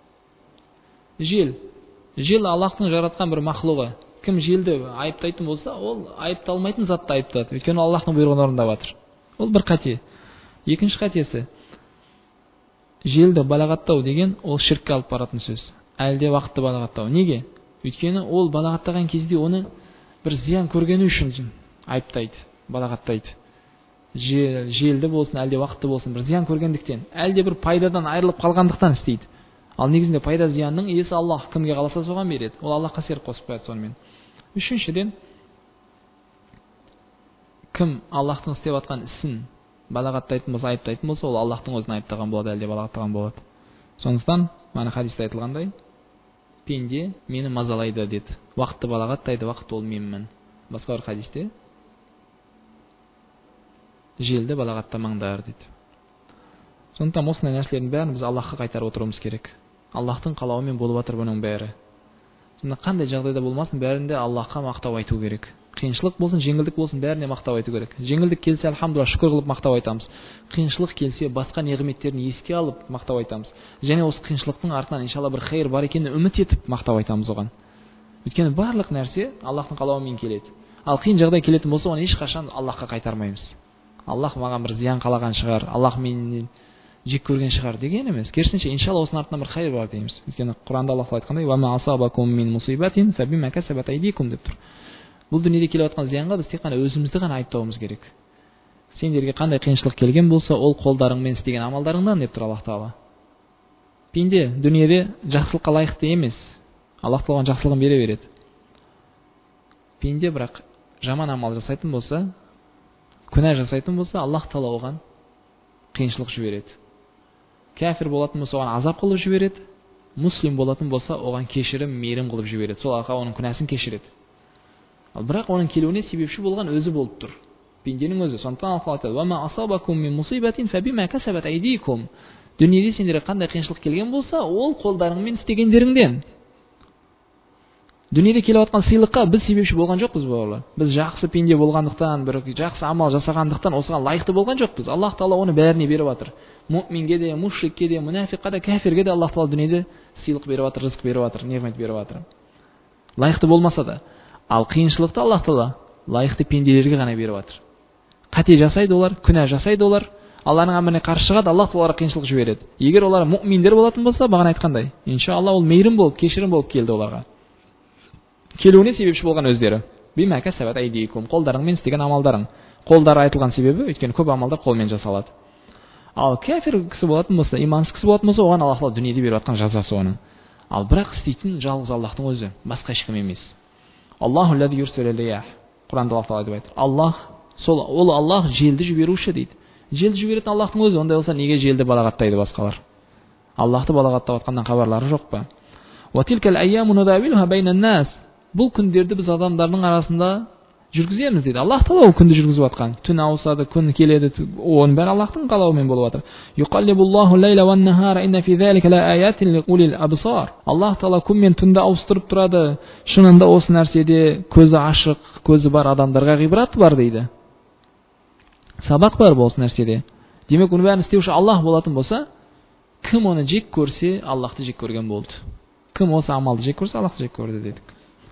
Жел Аллахтың жаратқан бір мақлуғы. Кім желді айыптайтын болса, ол айыпталмайтын затты айыптады. Өйткені Аллахтың бұйрығын орындап жатыр. Ол бір қате. Екінші қатесі, желді балағаттау деген ол ширкке алып баратын сөз. Әлде уақытты балағаттау. Неге? Өйткені ол балағаттаған кезде оны бір зиян көргені үшін айыптайды, балағаттайды. Желді болсын, әлде уақытты болсын, бір зиян көргендіктен, әлде бір пайдадан айырылып қалғандықтан істейді. Ал негізінде пайда зиянның иесі Аллах, кімге қаласа соған береді. Ол Аллахқа серік қосып қояды сонымен. Үшіншіден, кім Аллахтың істеп жатқан ісін балағаттайтын болса, айыптайтын болса, ол Аллахтың өзін айыптаған болады, әлде балағаттаған болады. Сондықтан, мана хадисте айтылғандай, пенде мені мазалайды деді. Уақытты балағаттайды, уақыт ол менмін. Басқа бір хадисте желді балағаттамаңдар деді. Сондықтан осындай нәрселердің бәрін біз Аллахқа қайтарып отыруымыз керек. Аллахтың қалауымен болып жатыр бұның бәрі. Сонда қандай жағдайда болмасын, бәрінде Аллахқа мақтау айту керек. Қиыншылық болсын, жеңілдік болсын, бәріне мақтау айту керек. Жеңілдік келсе, альхамдулилlah, шүкір қылып мақтау айтамыз. Қиыншылық келсе, басқа неғметтерін еске алып мақтау айтамыз. Және осы қиыншылықтың артынан иншалла бір хейр бар екенін үміт етіп мақтау айтамыз оған. Өйткені барлық нәрсе Аллахтың қалауымен келеді. Ал қиын жағдай келетін болса, оны ешқашан Аллахқа қайтармаймыз. Аллах маған бір зиян қалаған шығар, Аллах менен жек көрген шығар деген емес. Керісінше, иншалла осының артынан бір хейр бар дейміз. Өйткені Құранда Аллах айтқандай: "Ва ма асабакум мин мусибатин фабима касабат айдикум" деп тұр. Бұл дүниеде келіп жатқан зиянға біз тек қана өзімізді ғана айыптауымыз керек. Сендерге қандай қиыншылық келген болса, ол қолдарыңмен істеген амалдарыңнан деп тұр Аллах Тағала. Пенде дүниеде жақсылыққа лайықты емес. Аллах Тағала жақсылығын бере береді. Пенде бірақ жаман амал жасайтын болса, күнә жасайтын болса, Аллах Тағала оған қиыншылық жібереді. Кәфір болатын болса, оған азап қылып жібереді. Муслим болатын болса, оған кешірім, мейірім қылып жібереді. Сол арқылы оның күнәсін кешіреді. Ал бірақ оның келуіне себепші болған өзі болып тұр. Пенденің өзі. Сондықтан Аллах айтады: "Ва ма асабакум мин мусибатин фабима касабат айдикум." Дүниеде сендерге қандай қиыншылық келген болса, ол қолдарыңмен істегендеріңден. Дүниеде келіп жатқан сыйлыққа біз себепші болған жоқпыз, бауырлар. Біз жақсы пенде болғандықтан, бір жақсы амал жасағандықтан осыған лайықты болған жоқпыз. Аллах Тағала оны бәріне беріп жатыр. Муъминге де, мушрикке де, мунафиққа да, кәфирге де Аллах Тағала дүниеде сыйлық беріп жатыр, рызық беріп жатыр, неғмет беріп жатыр. Лайықты болмаса да. Ал қиыншылықты Аллах Тағала лайықты пенделерге ғана беріп жатыр. Қате жасайды олар, күнә жасайды олар, Алланың әміріне қарсы шығады, Аллах оларға қиыншылық жібереді. Егер олар муъминдер болатын болса, бағана айтқандай, иншалла ол мейірім болып, кешірім болып келді оларға. Келуіне себепші болған өздері. Бима касабат айдикум, қолдарыңмен істеген амалдарың. Қолдары айтылған себебі, өйткені көп амалдар қолмен жасалады. Ал кәфир кісі болатын болса, имансыз кісі болатын болса, оған Аллах Тағала дүниеде беріп жатқан жазасы оның. Ал бірақ істейтін жалғыз Аллахтың өзі, басқа ешкім емес. Аллаху лази юрсилу риях. Құранда Аллах Тағала деп айтыр. Ол Аллах желді жіберуші дейді. Желді жіберетін Аллахтың өзі. Ондай болса неге желді балағаттайды басқалар? Аллахты балағаттап жатқаннан хабарлары жоқ па? Ва тилкал айяму нудавилуха байнан нас. Бұл күндерді біз адамдардың арасында жүргіземіз дейді. Аллах Тағала ол күнді жүргізіп жатқан. Түн ауысады, күн келеді, оның бәрі Аллахтың қалауымен болып жатыр. Юқаллибуллаху лайла ван нахара инна фи залика ла аятин лиулил абсар. Аллах Тағала күн мен түнді ауыстырып тұрады. Шынында осы нәрседе көзі ашық, көзі бар адамдарға ғибрат бар дейді. Сабақ бар бұл нәрседе. Демек оны бәрін істеуші Аллах болатын болса, кім оны жек көрсе, Аллахты жек көрген болды. Кім осы амалды жек көрсе, Аллахты жек көрді дедік.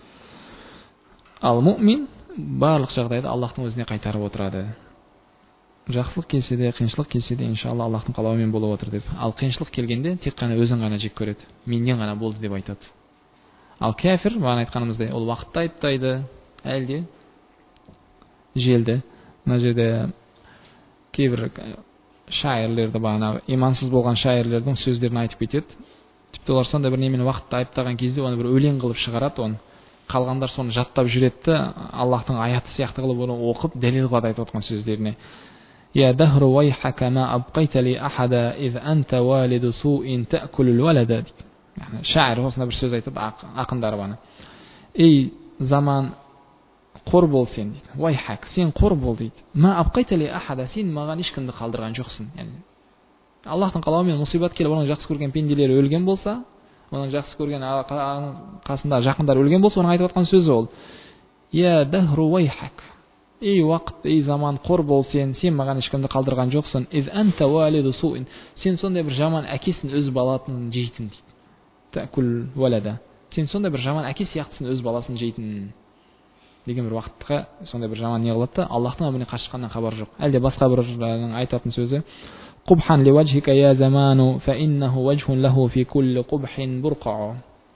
Ал муъмин барлық жағдайда Аллахтың өзіне қайтарып отырады. Жақсылық келсе де, қиыншылық келсе де, иншалла Аллахтың қалауымен болып отыр деп. Ал қиыншылық келгенде тек қана өзін ғана жек көреді. Менен ғана болды деп айтады. Ал кәфір, бағана айтқанымыздай, ол уақытты айыптайды, әлде желді. Мына жерде кейбір шайырлерді, бағана имансыз болған шайырлердің сөздерін айтып кетеді. Тіпті олар сондай бір немен уақытты айыптаған кезде оны бір өлең қылып шығарады, оны қалғандар соны жаттап жүреді, Аллахтың аяты сияқты қылып оны оқып, дәлел қылады айтып отқан сөздеріне. Я дахру вайхака ма абқайта ли ахада из анта валиду суин та'кулул валада. Шайыр осында бір сөз айтады, ақындар баны. Ей заман, қор бол сен дейді. Вайхак, сен қор бол дейді. Ма абқайта ли ахада, сен маған ешкімді қалдырған жоқсың. Аллахтың қалауымен мұсибат келіп, оның жақсы көрген пенделері өлген болса, оның жақсы көрген қасында жақындар өлген болса, оның айтып отқан сөзі ол. Я дахру вайхак. Ей уақыт, ей заман, қор бол сен маған ешкімді қалдырған жоқсың. Из анта валиду суин. Сен сондай бір жаман әкесін өз баласын жейтін дейді. Та'кул валада. Сен сондай бір жаман әке сияқтысын өз баласын жейтін деген бір уақытқа сондай бір жаман не қылады да, Аллахтың әміріне қарсы шыққаннан хабар жоқ. Әлде басқа бірінің айтатын сөзі: Qubhan li wajhika ya zamanu fa innahu wajhun lahu fi kulli qubhin burqa.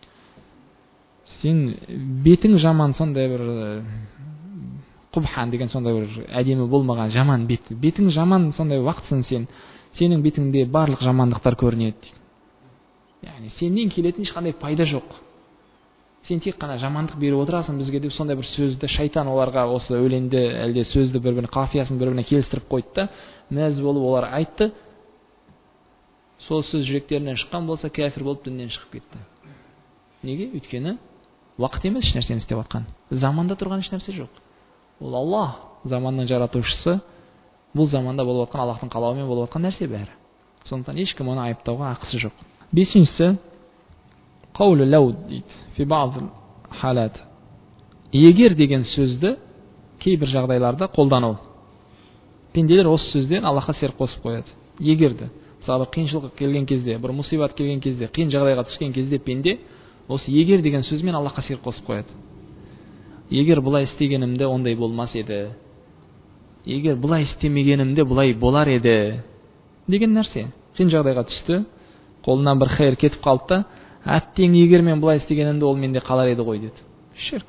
Сен бетің жаман, сондай бір Qubhan деген сондай бір әдемі болмаған жаман бет. Бетің жаман, сондай уақытсың сен. Сенің бетіңде барлық жамандықтар көрінеді. Яғни сенен келетін ешқандай пайда жоқ. Сен тек қана жамандық беріп отырасың бізге деп сондай бір сөзді шайтан оларға осы өлеңді әлде сөзді бір-біріне қафиясын бір-біріне келістіріп қойды да, мәз болып олар айтты. Сол сөз жүректерінен шыққан болса, кәфір болып діннен шығып кетті. Неге? Өйткені уақыт емес еш нәрсені істеп жатқан. Заманда тұрған еш нәрсе жоқ. Ол Аллах, заманның жаратушысы. Бұл заманда болып жатқан Аллахтың қалауымен болып жатқан нәрсе бәрі. Сондықтан ешкім оны айыптауға ақысы жоқ. Бесіншісі, қаулу лау дейді. Фи баъз халат. Егер деген сөзді кейбір жағдайларда қолдану. Пенделер осы сөзден Аллахқа серік қосып қояды. Егерді. Мысалы қиыншылық келген кезде, бір мұсибат келген кезде, қиын жағдайға түскен кезде пенде осы егер деген сөзмен Аллахқа серік қосып қояды. Егер бұлай істегенімде ондай болмас еді. Егер бұлай істемегенімде бұлай болар еді деген нәрсе. Қиын жағдайға түсті, қолынан бір хайыр кетіп қалды да, әттең егер мен бұлай істегенімде ол менде қалар еді ғой деді. Ширк.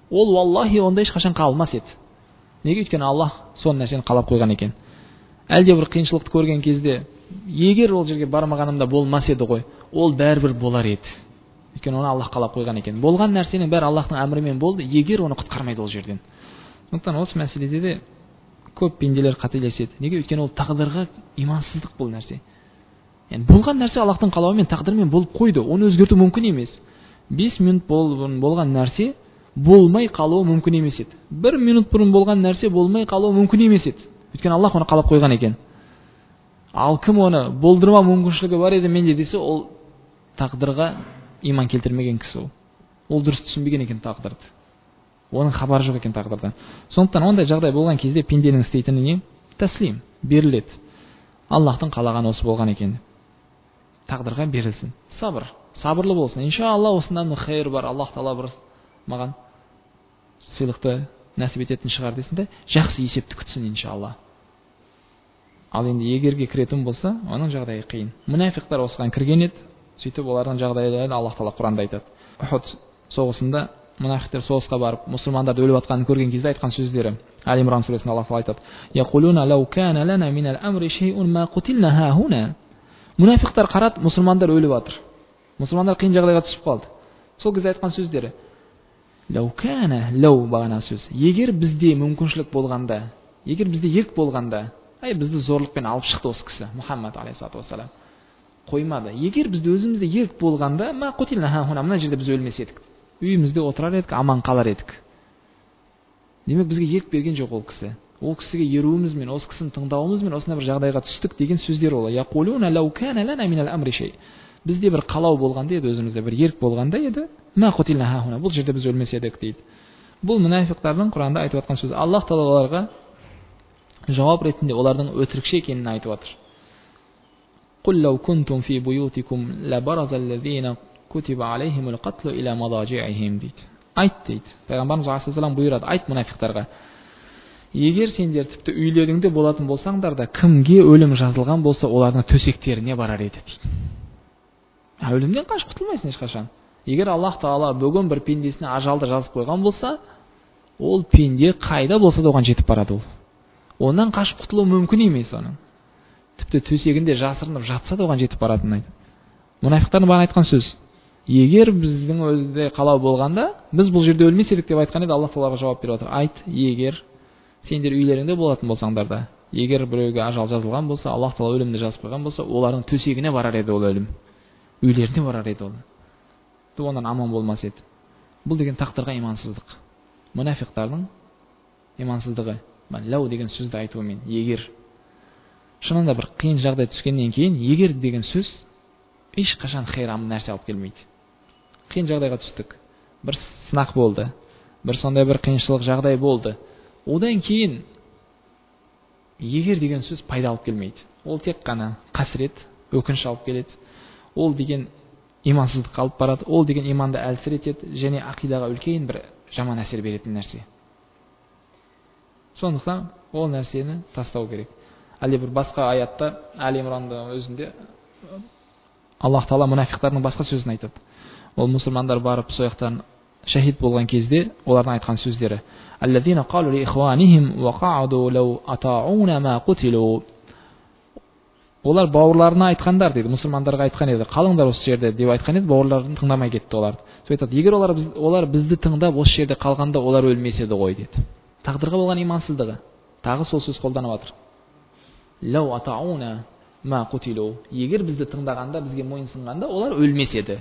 ол валлахи онда ешқашан қалмас еді. Неге? Өйткені Аллах сол нәрсені қалап қойған екен. Әлде бір қиыншылықты көрген кезде, егер ол жерге бармағанымда болмас еді ғой, ол бәрібір болар еді. Өйткені оны Аллах қалап қойған екен. Болған нәрсенің бәрі Аллахтың әмірімен болды, егер оны құтқармайды ол жерден. Сондықтан осы мәселеде де көп пенделер қателеседі. Неге? Өйткені ол тағдырға имансыздық бұл нәрсе. Yani болған нәрсе Аллахтың қалауымен, тағдырымен болып қойды. Оны өзгерту мүмкін емес. 5 минут болған нәрсе болмай қалуы мүмкін емес еді. 1 минут бұрын болған нәрсе болмай қалуы мүмкін емес еді. Өйткені Аллах оны қалап қойған екен. Ал кім оны болдырма мүмкіншілігі бар еді менде десе, ол тағдырға иман келтірмеген кісі. Ол дұрыс түсінбеген екен тағдырды. Оның хабары жоқ екен тағдырдан. Сондықтан ондай жағдай болған кезде пенденің істейтіні не? Тәслим, беріледі. Аллахтың қалағаны осы болған екен. Тағдырға берілсін. Сабыр, сабырлы болсын. Иншалла осындан хайыр бар. Аллах Тағала бір маған сыйлықты нәсіп ететін шығар десін де, жақсы есепті күтсін иншалла. Ал енді егерге кіретін болса, оның жағдайы қиын. Мұнафиқтар осыған кірген еді, сөйтіп олардың жағдайларын Аллах Тағала Құранда айтады. Ухуд соғысында мұнафиқтар соғысқа барып, мұсылмандарды өліп жатқанын көрген кезде айтқан сөздері. Али Имран сүресінде Аллах Тағала айтады: "Яқулуна лау кана лана минал амри шейун ма қутилна хахуна." Мұнафиқтар қарады, мұсылмандар өліп жатыр. Мұсылмандар қиын жағдайға түсіп қалды. Сол кезде айтқан сөздері: "Лау кана", лау бағана сөз. Егер бізде мүмкіншілік болғанда, егер бізде ерк болғанда, бізді зорлықпен алып шықты осы кісі, Мұхаммад алейхиссалату вассалам. Қоймады. Егер бізде өзімізде ерк болғанда, ма қутилна хахуна, мына жерде біз өлмес едік. Үйімізде отырар едік, аман қалар едік. Демек бізге ерк берген жоқ ол кісі. Ол кісіге еруімізмен, осы кісіні тыңдауымызмен осындай бір жағдайға түстік деген сөздер ол. Яқулуна лау кана лана минал амри шей. Бізде бір қалау болғанда еді, өзімізде бір ерк болғанда еді, ма қутилна хахуна, бұл жерде біз өлмес едік дейді. Бұл мұнафиқтардың Құранда айтып жатқан сөзі. Аллах Тағала оларға жауап ретінде олардың өтірікші екенін айтып жатыр. Қул лау кунтум фи буютикум лабараза аллазина кутиба алейхимул қатлу иля мадажиихим дейді. Айт дейді. Пайғамбарымыз алейхиссалам бұйырады, айт мұнафиқтарға: егер сендер тіпті үйлеріңде болатын болсаңдар да, кімге өлім жазылған болса, олардың төсектеріне барар еді дейді. Өлімден қашып құтылмайсың ешқашан. Егер Аллах Тағала бүгін бір пендесіне ажалды жазып қойған болса, ол пенде қайда болса да оған жетіп барады ол. Онан қашып құтылу мүмкін емес оның. Тіпті төсегінде жасырынып жатса да оған жетіп баратынын айтады. Мұнафиқтардың баған айтқан сөз: егер біздің өзде қалау болғанда, біз бұл жерде өлмес едік деп айтқан еді. Аллах Тағалаға жауап беріп отыр: айт, егер сендер үйлеріңде болатын болсаңдар да, егер біреуге ажал жазылған болса, Аллах Тағала өлімді жазып қойған болса, олардың төсегіне барар еді ол өлім. Үйлеріне барар еді ол. Онан аман болмас еді. Бұл деген тағдырға имансыздық. Мұнафиқтардың имансыздығы. Лау деген сөзді айтуымен, егер. Шынында бір қиын жағдай түскеннен кейін, егер деген сөз ешқашан хайрам нәрсе алып келмейді. Қиын жағдайға түстік. Бір сынақ болды. Бір сондай бір қиыншылық жағдай болды. Одан кейін егер деген сөз пайда алып келмейді. Ол тек қана қасірет, өкініш алып келеді. Ол деген имансыздыққа алып барады. Ол деген иманды әлсіретеді және ақидаға үлкен бір жаман әсер беретін нәрсе. Сондықтан ол нәрсені тастау керек. Әлде бір басқа аятта, Али Имранда өзінде Аллах Тағала мұнафиқтардың басқа сөзін айтады. Ол мұсылмандар барып сояқтан шахид болған кезде олардың айтқан сөздері: аллазина қалу ли ихванихим ва қауду лау атауна ма қутилу. Олар бауырларына айтқандар дейді, мұсылмандарға айтқан еді: қалыңдар осы жерде деп айтқан еді, бауырларын тыңдамай кетті олар. Сөйтеді: егер олар бізді тыңдап осы жерде қалғанда, олар өлмес еді ғой деді. Тағдырға болған имансыздығы. Тағы сол сөз қолданып жатыр. Лау атауна ма қутилу. Егер бізді тыңдағанда, бізге мойынсынғанда, олар өлмес еді.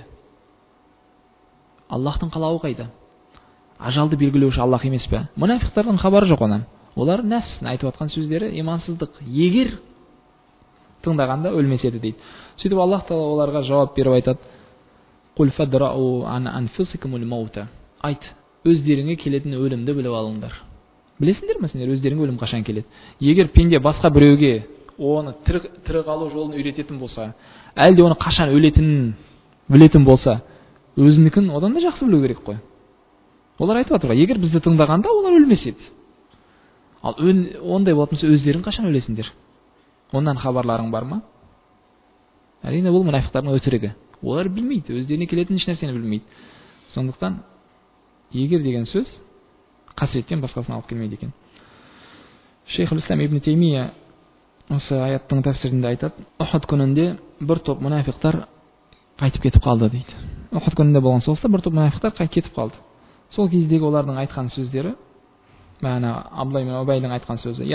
Аллахтың қалауы қайда? Ажалды белгілеуші Аллах емес пе? Мұнафиқтардың хабары жоқ онан. Олар нәпсісін айтып жатқан сөздері имансыздық. Егер тыңдағанда өлмес еді дейді. Сөйтіп Аллах Тағала оларға жауап беріп айтады: Қул фадрау ан анфусикумул маута. Айт, өздеріңе келетін өлімді біліп алыңдар. Білесіңдер ме сендер өздеріңе өлім қашан келеді? Егер пенде басқа біреуге оны тірі қалу жолын үйрететін болса, әлде оны қашан өлетінін білетін болса, өзінікін одан да жақсы білу керек қой. Олар айтып жатыр: егер бізді тыңдағанда, олар өлмес еді. Ал ондай болатын болса, өздерің қашан өлесіңдер? Ондан хабарларың бар ма? Әрине бұл мұнафиқтардың өтірігі. Олар білмейді, өздеріне келетін еш нәрсені білмейді. Сондықтан егер деген сөз қасиеттен басқасын алып келмейді екен. Шейхул Ислам ибн Теймия осы аяттың тәфсирінде айтады, Ухуд күнінде бір топ мұнафиқтар қайтып кетіп қалды дейді. Ухуд күнінде болған соғыста бір топ мұнафиқтар қайтып кетіп қалды. Сол кездегі олардың айтқан сөздері, Абдулла ибн Убайдың айтқан сөзі,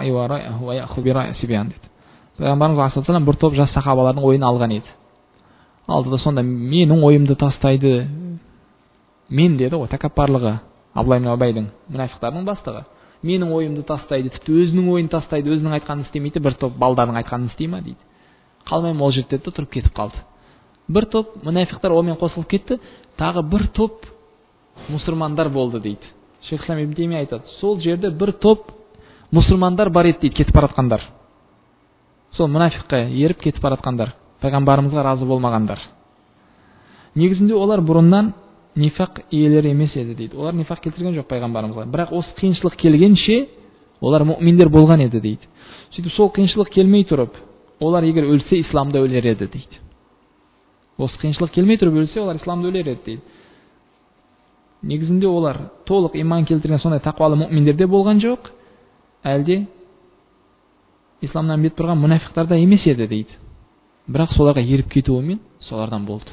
Пайғамбарымыз ﷺ бір топ жас сахабалардың ойын алған еді. Алды да сонда менің ойымды тастайды. Мен деді ғой, тәкаппарлығы Абдулла ибн Убайдың, мұнафиқтардың бастығы. Менің ойымды тастайды, тіпті өзінің ойын тастайды, өзінің айтқанын істемейді, бір топ балдардың айтқанын істей ма дейді. Қалмаймын ол жерде деді, тұрып кетіп қалды. Бір топ мұнафиқтар онымен қосылып кетті, тағы бір топ мұсылмандар болды дейді. Шейх Ислам ибн Теймия айтады, сол жерде бір топ мұсылмандар бар еді дейді, кетіп баратқандар. Сол мұнафиққа еріп кетіп баратқандар, пайғамбарымызға разы болмағандар. Негізінде олар бұрыннан нифақ иелері емес еді дейді. Олар нифақ келтірген жоқ пайғамбарымызға. Бірақ осы қиыншылық келгенше олар мұъминдер болған еді дейді. Сөйтіп сол қиыншылық келмей тұрып, олар егер өлсе исламда өлер еді дейді. Осы қиыншылық келмей тұрып өлсе, олар исламда өлер еді дейді. Негізінде олар толық иман келтірген сондай тақуалы мұъминдерде болған жоқ, әлде исламнан бет бұрған мұнафиқтарда емес еді дейді. Бірақ соларға еріп кетуімен солардан болды.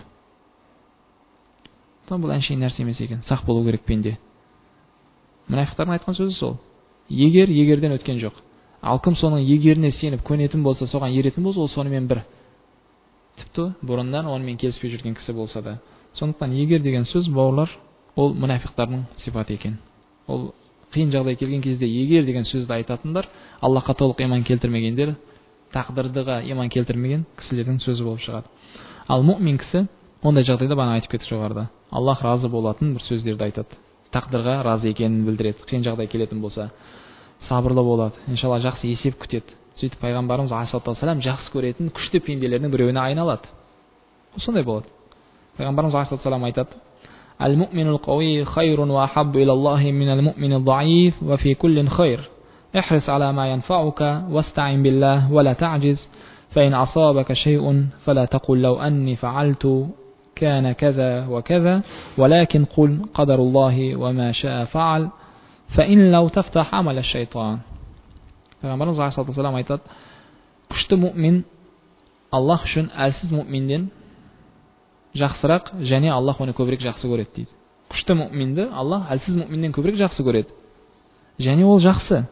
Бұл әншейін нәрсе емес екен, сақ болу керек пенде. Мұнафиқтардың айтқан сөзі сол. Егерден өткен жоқ. Ал кім соның егеріне сеніп көнетін болса, соған еретін болса, ол сонымен бір. Тіпті бұрыннан онымен келіспей жүрген кісі болса да. Сондықтан егер деген сөз, бауырлар, ол мұнафиқтардың сипаты екен. Ол қиын жағдай келген кезде егер деген сөзді айтатындар, Аллахқа толық иман келтірмегендер, тақдырдыға иман келтірмеген кісілердің сөзі болып шығады. Ал мұъмин кісі ондай жағдайда бана айтып кетті жоғарыда. Аллах разы болатын бір сөздерді айтады. Тақдырға разы екенін білдіреді. Қиын жағдай келетін болса, сабырлы болады. Иншалла жақсы есеп күтеді. Сөйтіп пайғамбарымыз ﷺ жақсы көретін күшті пенделердің біреуіне айналады. Сондай болады. Пайғамбарымыз ﷺ айтады: "Ал-муъминул қауи хайрун ва ахаббу илаллахи минал муъминид даиф ва фи куллин хайр. Ихрис ала ма янфаука вастаин биллах ва ла та'jiz. فإن أصابك شيء فلا تقل لو أني فعلت كان كذا وكذا ولكن قل قدر الله وما شاء فعل فإن لو تفتح عمل الشيطان." Пайғамбарымыз ﷺ айтады, күшті мұъмин Аллах үшін әлсіз мұъминден жақсырақ, және Аллах оны көбірек жақсы көреді дейді. Күшті мұъминді Аллах әлсіз мұъминден көбірек жақсы көреді. Және ол жақсы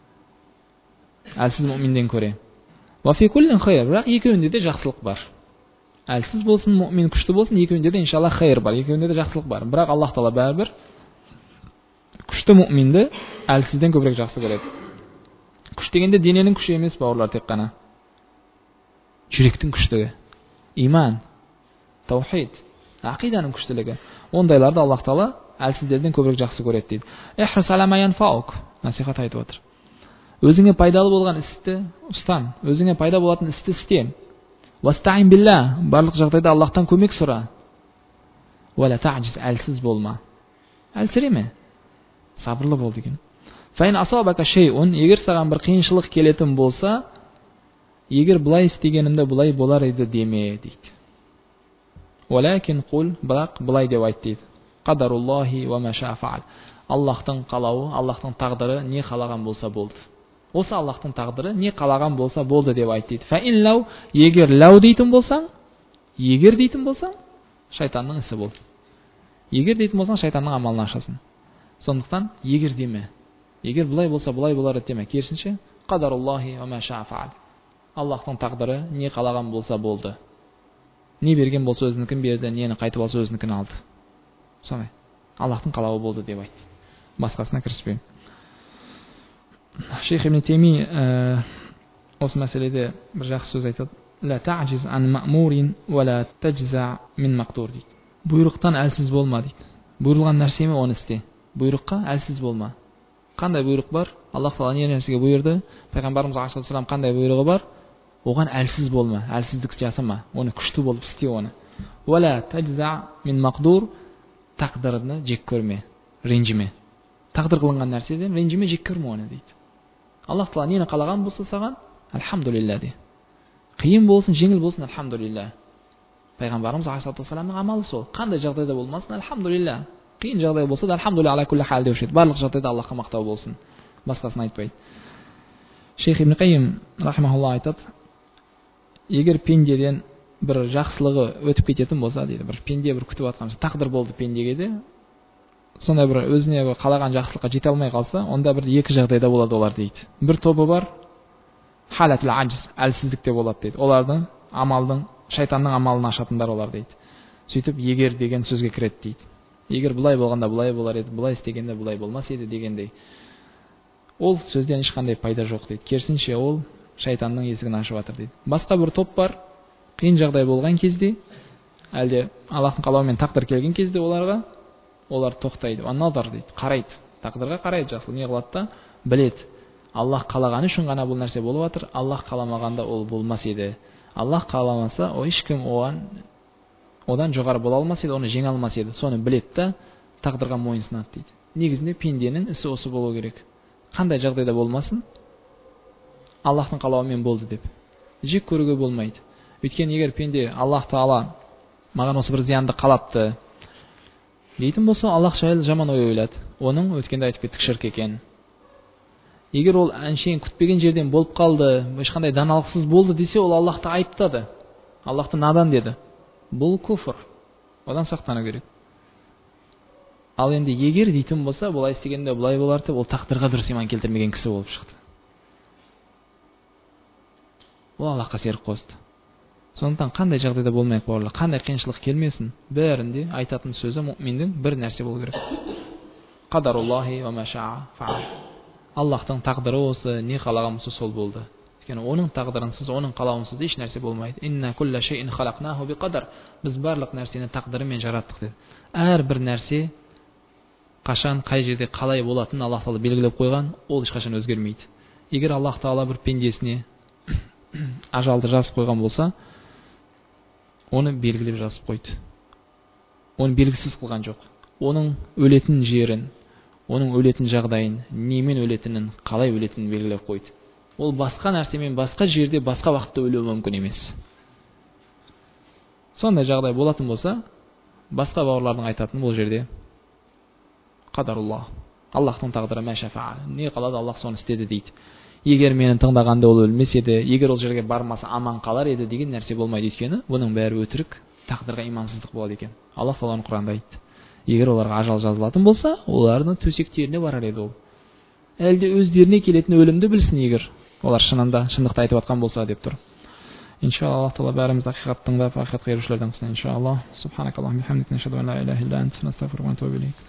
әлсіз мұъминден көре. Вафи куллин хайр, бірақ екеуінде де жақсылық бар. Әлсіз болсын, мұъмин күшті болсын, екеуінде де иншалла хайр бар, екеуінде де жақсылық бар. Бірақ Аллах Тағала бәрібір күшті мұъминді әлсізден көбірек жақсы көреді. Күш дегенде дененің күші емес, бауырлар, тек қана жүректің күштігі, иман, таухид, ақиданың күштілігі. Ондайларды Аллах Тағала әлсіздерден көбірек жақсы көреді дейді. Ихрис ала ма янфаук, насихат айтып отыр. Өзіңе пайдалы болған істі ұстан, өзіңе пайда болатын істі істе. Вастаин билла, барлық жағдайда Аллахтан көмек сұра. Ва ла та'jiz, әлсіз болма. Әлсіреме, сабырлы бол деген. Фаин асабака шейун, егер саған бір қиыншылық келетін болса, егер бұлай істегенімде бұлай болар еді деме дейді. Валакин қул, бірақ бұлай деп айт дейді. Qadarullohi ва ма шаа фа'ал. Аллахтың қалауы, Аллахтың тағдыры не қалаған болса болды. Осы Аллахтың тағдыры не қалаған болса болды деп айт дейді. Фаин лау, егер лау дейтін болсаң, шайтанның ісі бол. Егер дейтін болсаң, шайтанның амалын ашасың. Сондықтан егер деме. Егер бұлай болса бұлай болар деме. Керісінше, Qadarullohi ва ма шаа фа'ал. Аллахтың тағдыры не қалаған болса болды. Не берген болса өзінікін берді, нені қайтып алса өзінікін алды. Сондай. Аллахтың қалауы болды деп айт. Басқасына кіріспеймін. Шейх ибн Тейми осы мәселеде бір жақсы сөз айтады. Ла та'jiz ан ма'мурин ва ла таджза мин мaqdur дейді. Бұйрықтан әлсіз болма дейді. Бұйырылған нәрсеме оны істе. Бұйрыққа әлсіз болма. Қандай бұйрық бар? Аллах Тағала не нәрсеге бұйырды? Пайғамбарымыз ﷺ қандай бұйрығы бар? Оған әлсіз болма, әлсіздік жасама. Оны күшті болып істе оны. Ва ла таджза мин мaqdur, тақдырны жек көрме, ренжіме. Тақдыр қылынған нәрседен ренжіме, жек көрме оны дейді. Аллах Тағала нені қалаған болса саған, альхамдулилля де. Қиын болсын, жеңіл болсын, альхамдулилля. Пайғамбарымыз ﷺ амалы сол. Қандай жағдайда болмасын, альхамдулилля. қиын жағдай болса да альхамдулилля ала кулли хал деуші еді. Барлық жағдайда Аллахқа мақтау болсын, басқасын айтпайды. Шейх Ибн Қайим рахимахулла айтады, егер пендеден бір жақсылығы өтіп кететін болса дейді, бір пенде бір күтіп жатқан тақдыр болды пендеге де, сондай бір өзіне бір қалаған жақсылыққа жете алмай қалса, онда бір екі жағдайда болады олар дейді. Бір тобы бар, халатул ажз, әлсіздікте болады дейді. Олардың амалдың, шайтанның амалын ашатындар олар дейді. Сөйтіп егер деген сөзге кіреді дейді. Егер бұлай болғанда бұлай болар еді, бұлай істегенде бұлай болмас еді дегендей. Ол сөзден ешқандай пайда жоқ дейді. Керісінше ол шайтанның есігін ашып жатыр дейді. Басқа бір топ бар, қиын жағдай болған кезде, әлде Аллахтың қалауымен тақдыр келген кезде олар тоқтайды. Анназар дейді, қарайды. Тақдырға қарайды, жақсы не қылады да, біледі. Аллах қалағаны үшін ғана бұл нәрсе болып жатыр. Аллах қаламағанда ол болмас еді. Аллах қаламаса, ешкім одан жоғары бола алмас еді, оны жеңе алмас еді. Соны біледі да, тақдырға мойынсынады дейді. Негізінде пенденің ісі осы болу керек. Қандай жағдайда болмасын, Аллахтың қалауымен болды деп жек көруге болмайды. Өйткені егер пенде Аллах Тағала маған осы бір зиянды қалапты дейтін болса, Аллах жайлы жаман ой ойлады. Оның өткенде айтып кеттік шірк екен. Егер ол әншейін күтпеген жерден болып қалды, ешқандай даналықсыз болды десе, ол Аллахты айыптады. Аллахты надан деді. Бұл күфір. Одан сақтану керек. Ал енді егер дейтін болса, бұлай істегенде бұлай болар деп, ол тақдырға дұрыс иман келтірмеген кісі болып шықты. Ол Аллахқа серік қосты. Сондықтан қандай жағдайда болмай қоярлық, қандай қиыншылық келмесін, бәрінде айтатын сөзі мұъминдің бір нәрсе болу керек. Qadarullohi ва ма шаа фаал. Аллахтың тақдыры осы, не қалаған болса сол болды. Өйткені оның тақдырынсыз, оның қалауынсыз еш нәрсе болмайды. Инна кулла шайин халақнаху биқадар. Біз барлық нәрсені тақдырымен жараттық деді. Әрбір нәрсе қашан, қай жерде қалай болатынын Аллах Тағала белгілеп қойған, ол ешқашан өзгермейді. Егер Аллах Тағала бір пендесіне ажалды жазып қойған болса, оны белгілеп жазып қойды. Оны белгісіз қылған жоқ. Оның өлетін жерін, оның өлетін жағдайын, немен өлетінін, қалай өлетінін белгілеп қойды. Ол басқа нәрсемен, басқа жерде, басқа уақытта өлуі мүмкін емес. Сондай жағдай болатын болса, басқа бауырлардың айтатын бұл жерде Qadarullah. Аллахтың тағдыры ма шафаа. Не қалады, Аллах соны істеді дейді. Егер мені тыңдағанда ол өлмес еді, егер ол жерге бармаса аман қалар еді деген нәрсе болмайды. Өйткені бұның бәрі өтірік, тақдырға имансыздық болады екен. Аллах Тағала Құранда айтты. Егер оларға ажал жазылатын болса, олардың төсектеріне барар еді ол. Әлде өздеріне келетін өлімді білсін, егер олар шындықты айтып жатқан болса деп тұр. Иншалла, Аллах Тағала бәріміз ақиқат тыңдап, ақиқатқа ерушілерден қылсын. Иншалла. Субханакаллахумма бихамдика, нашһаду ан ла илаха илля анта, настағфирука ва натубу илейк.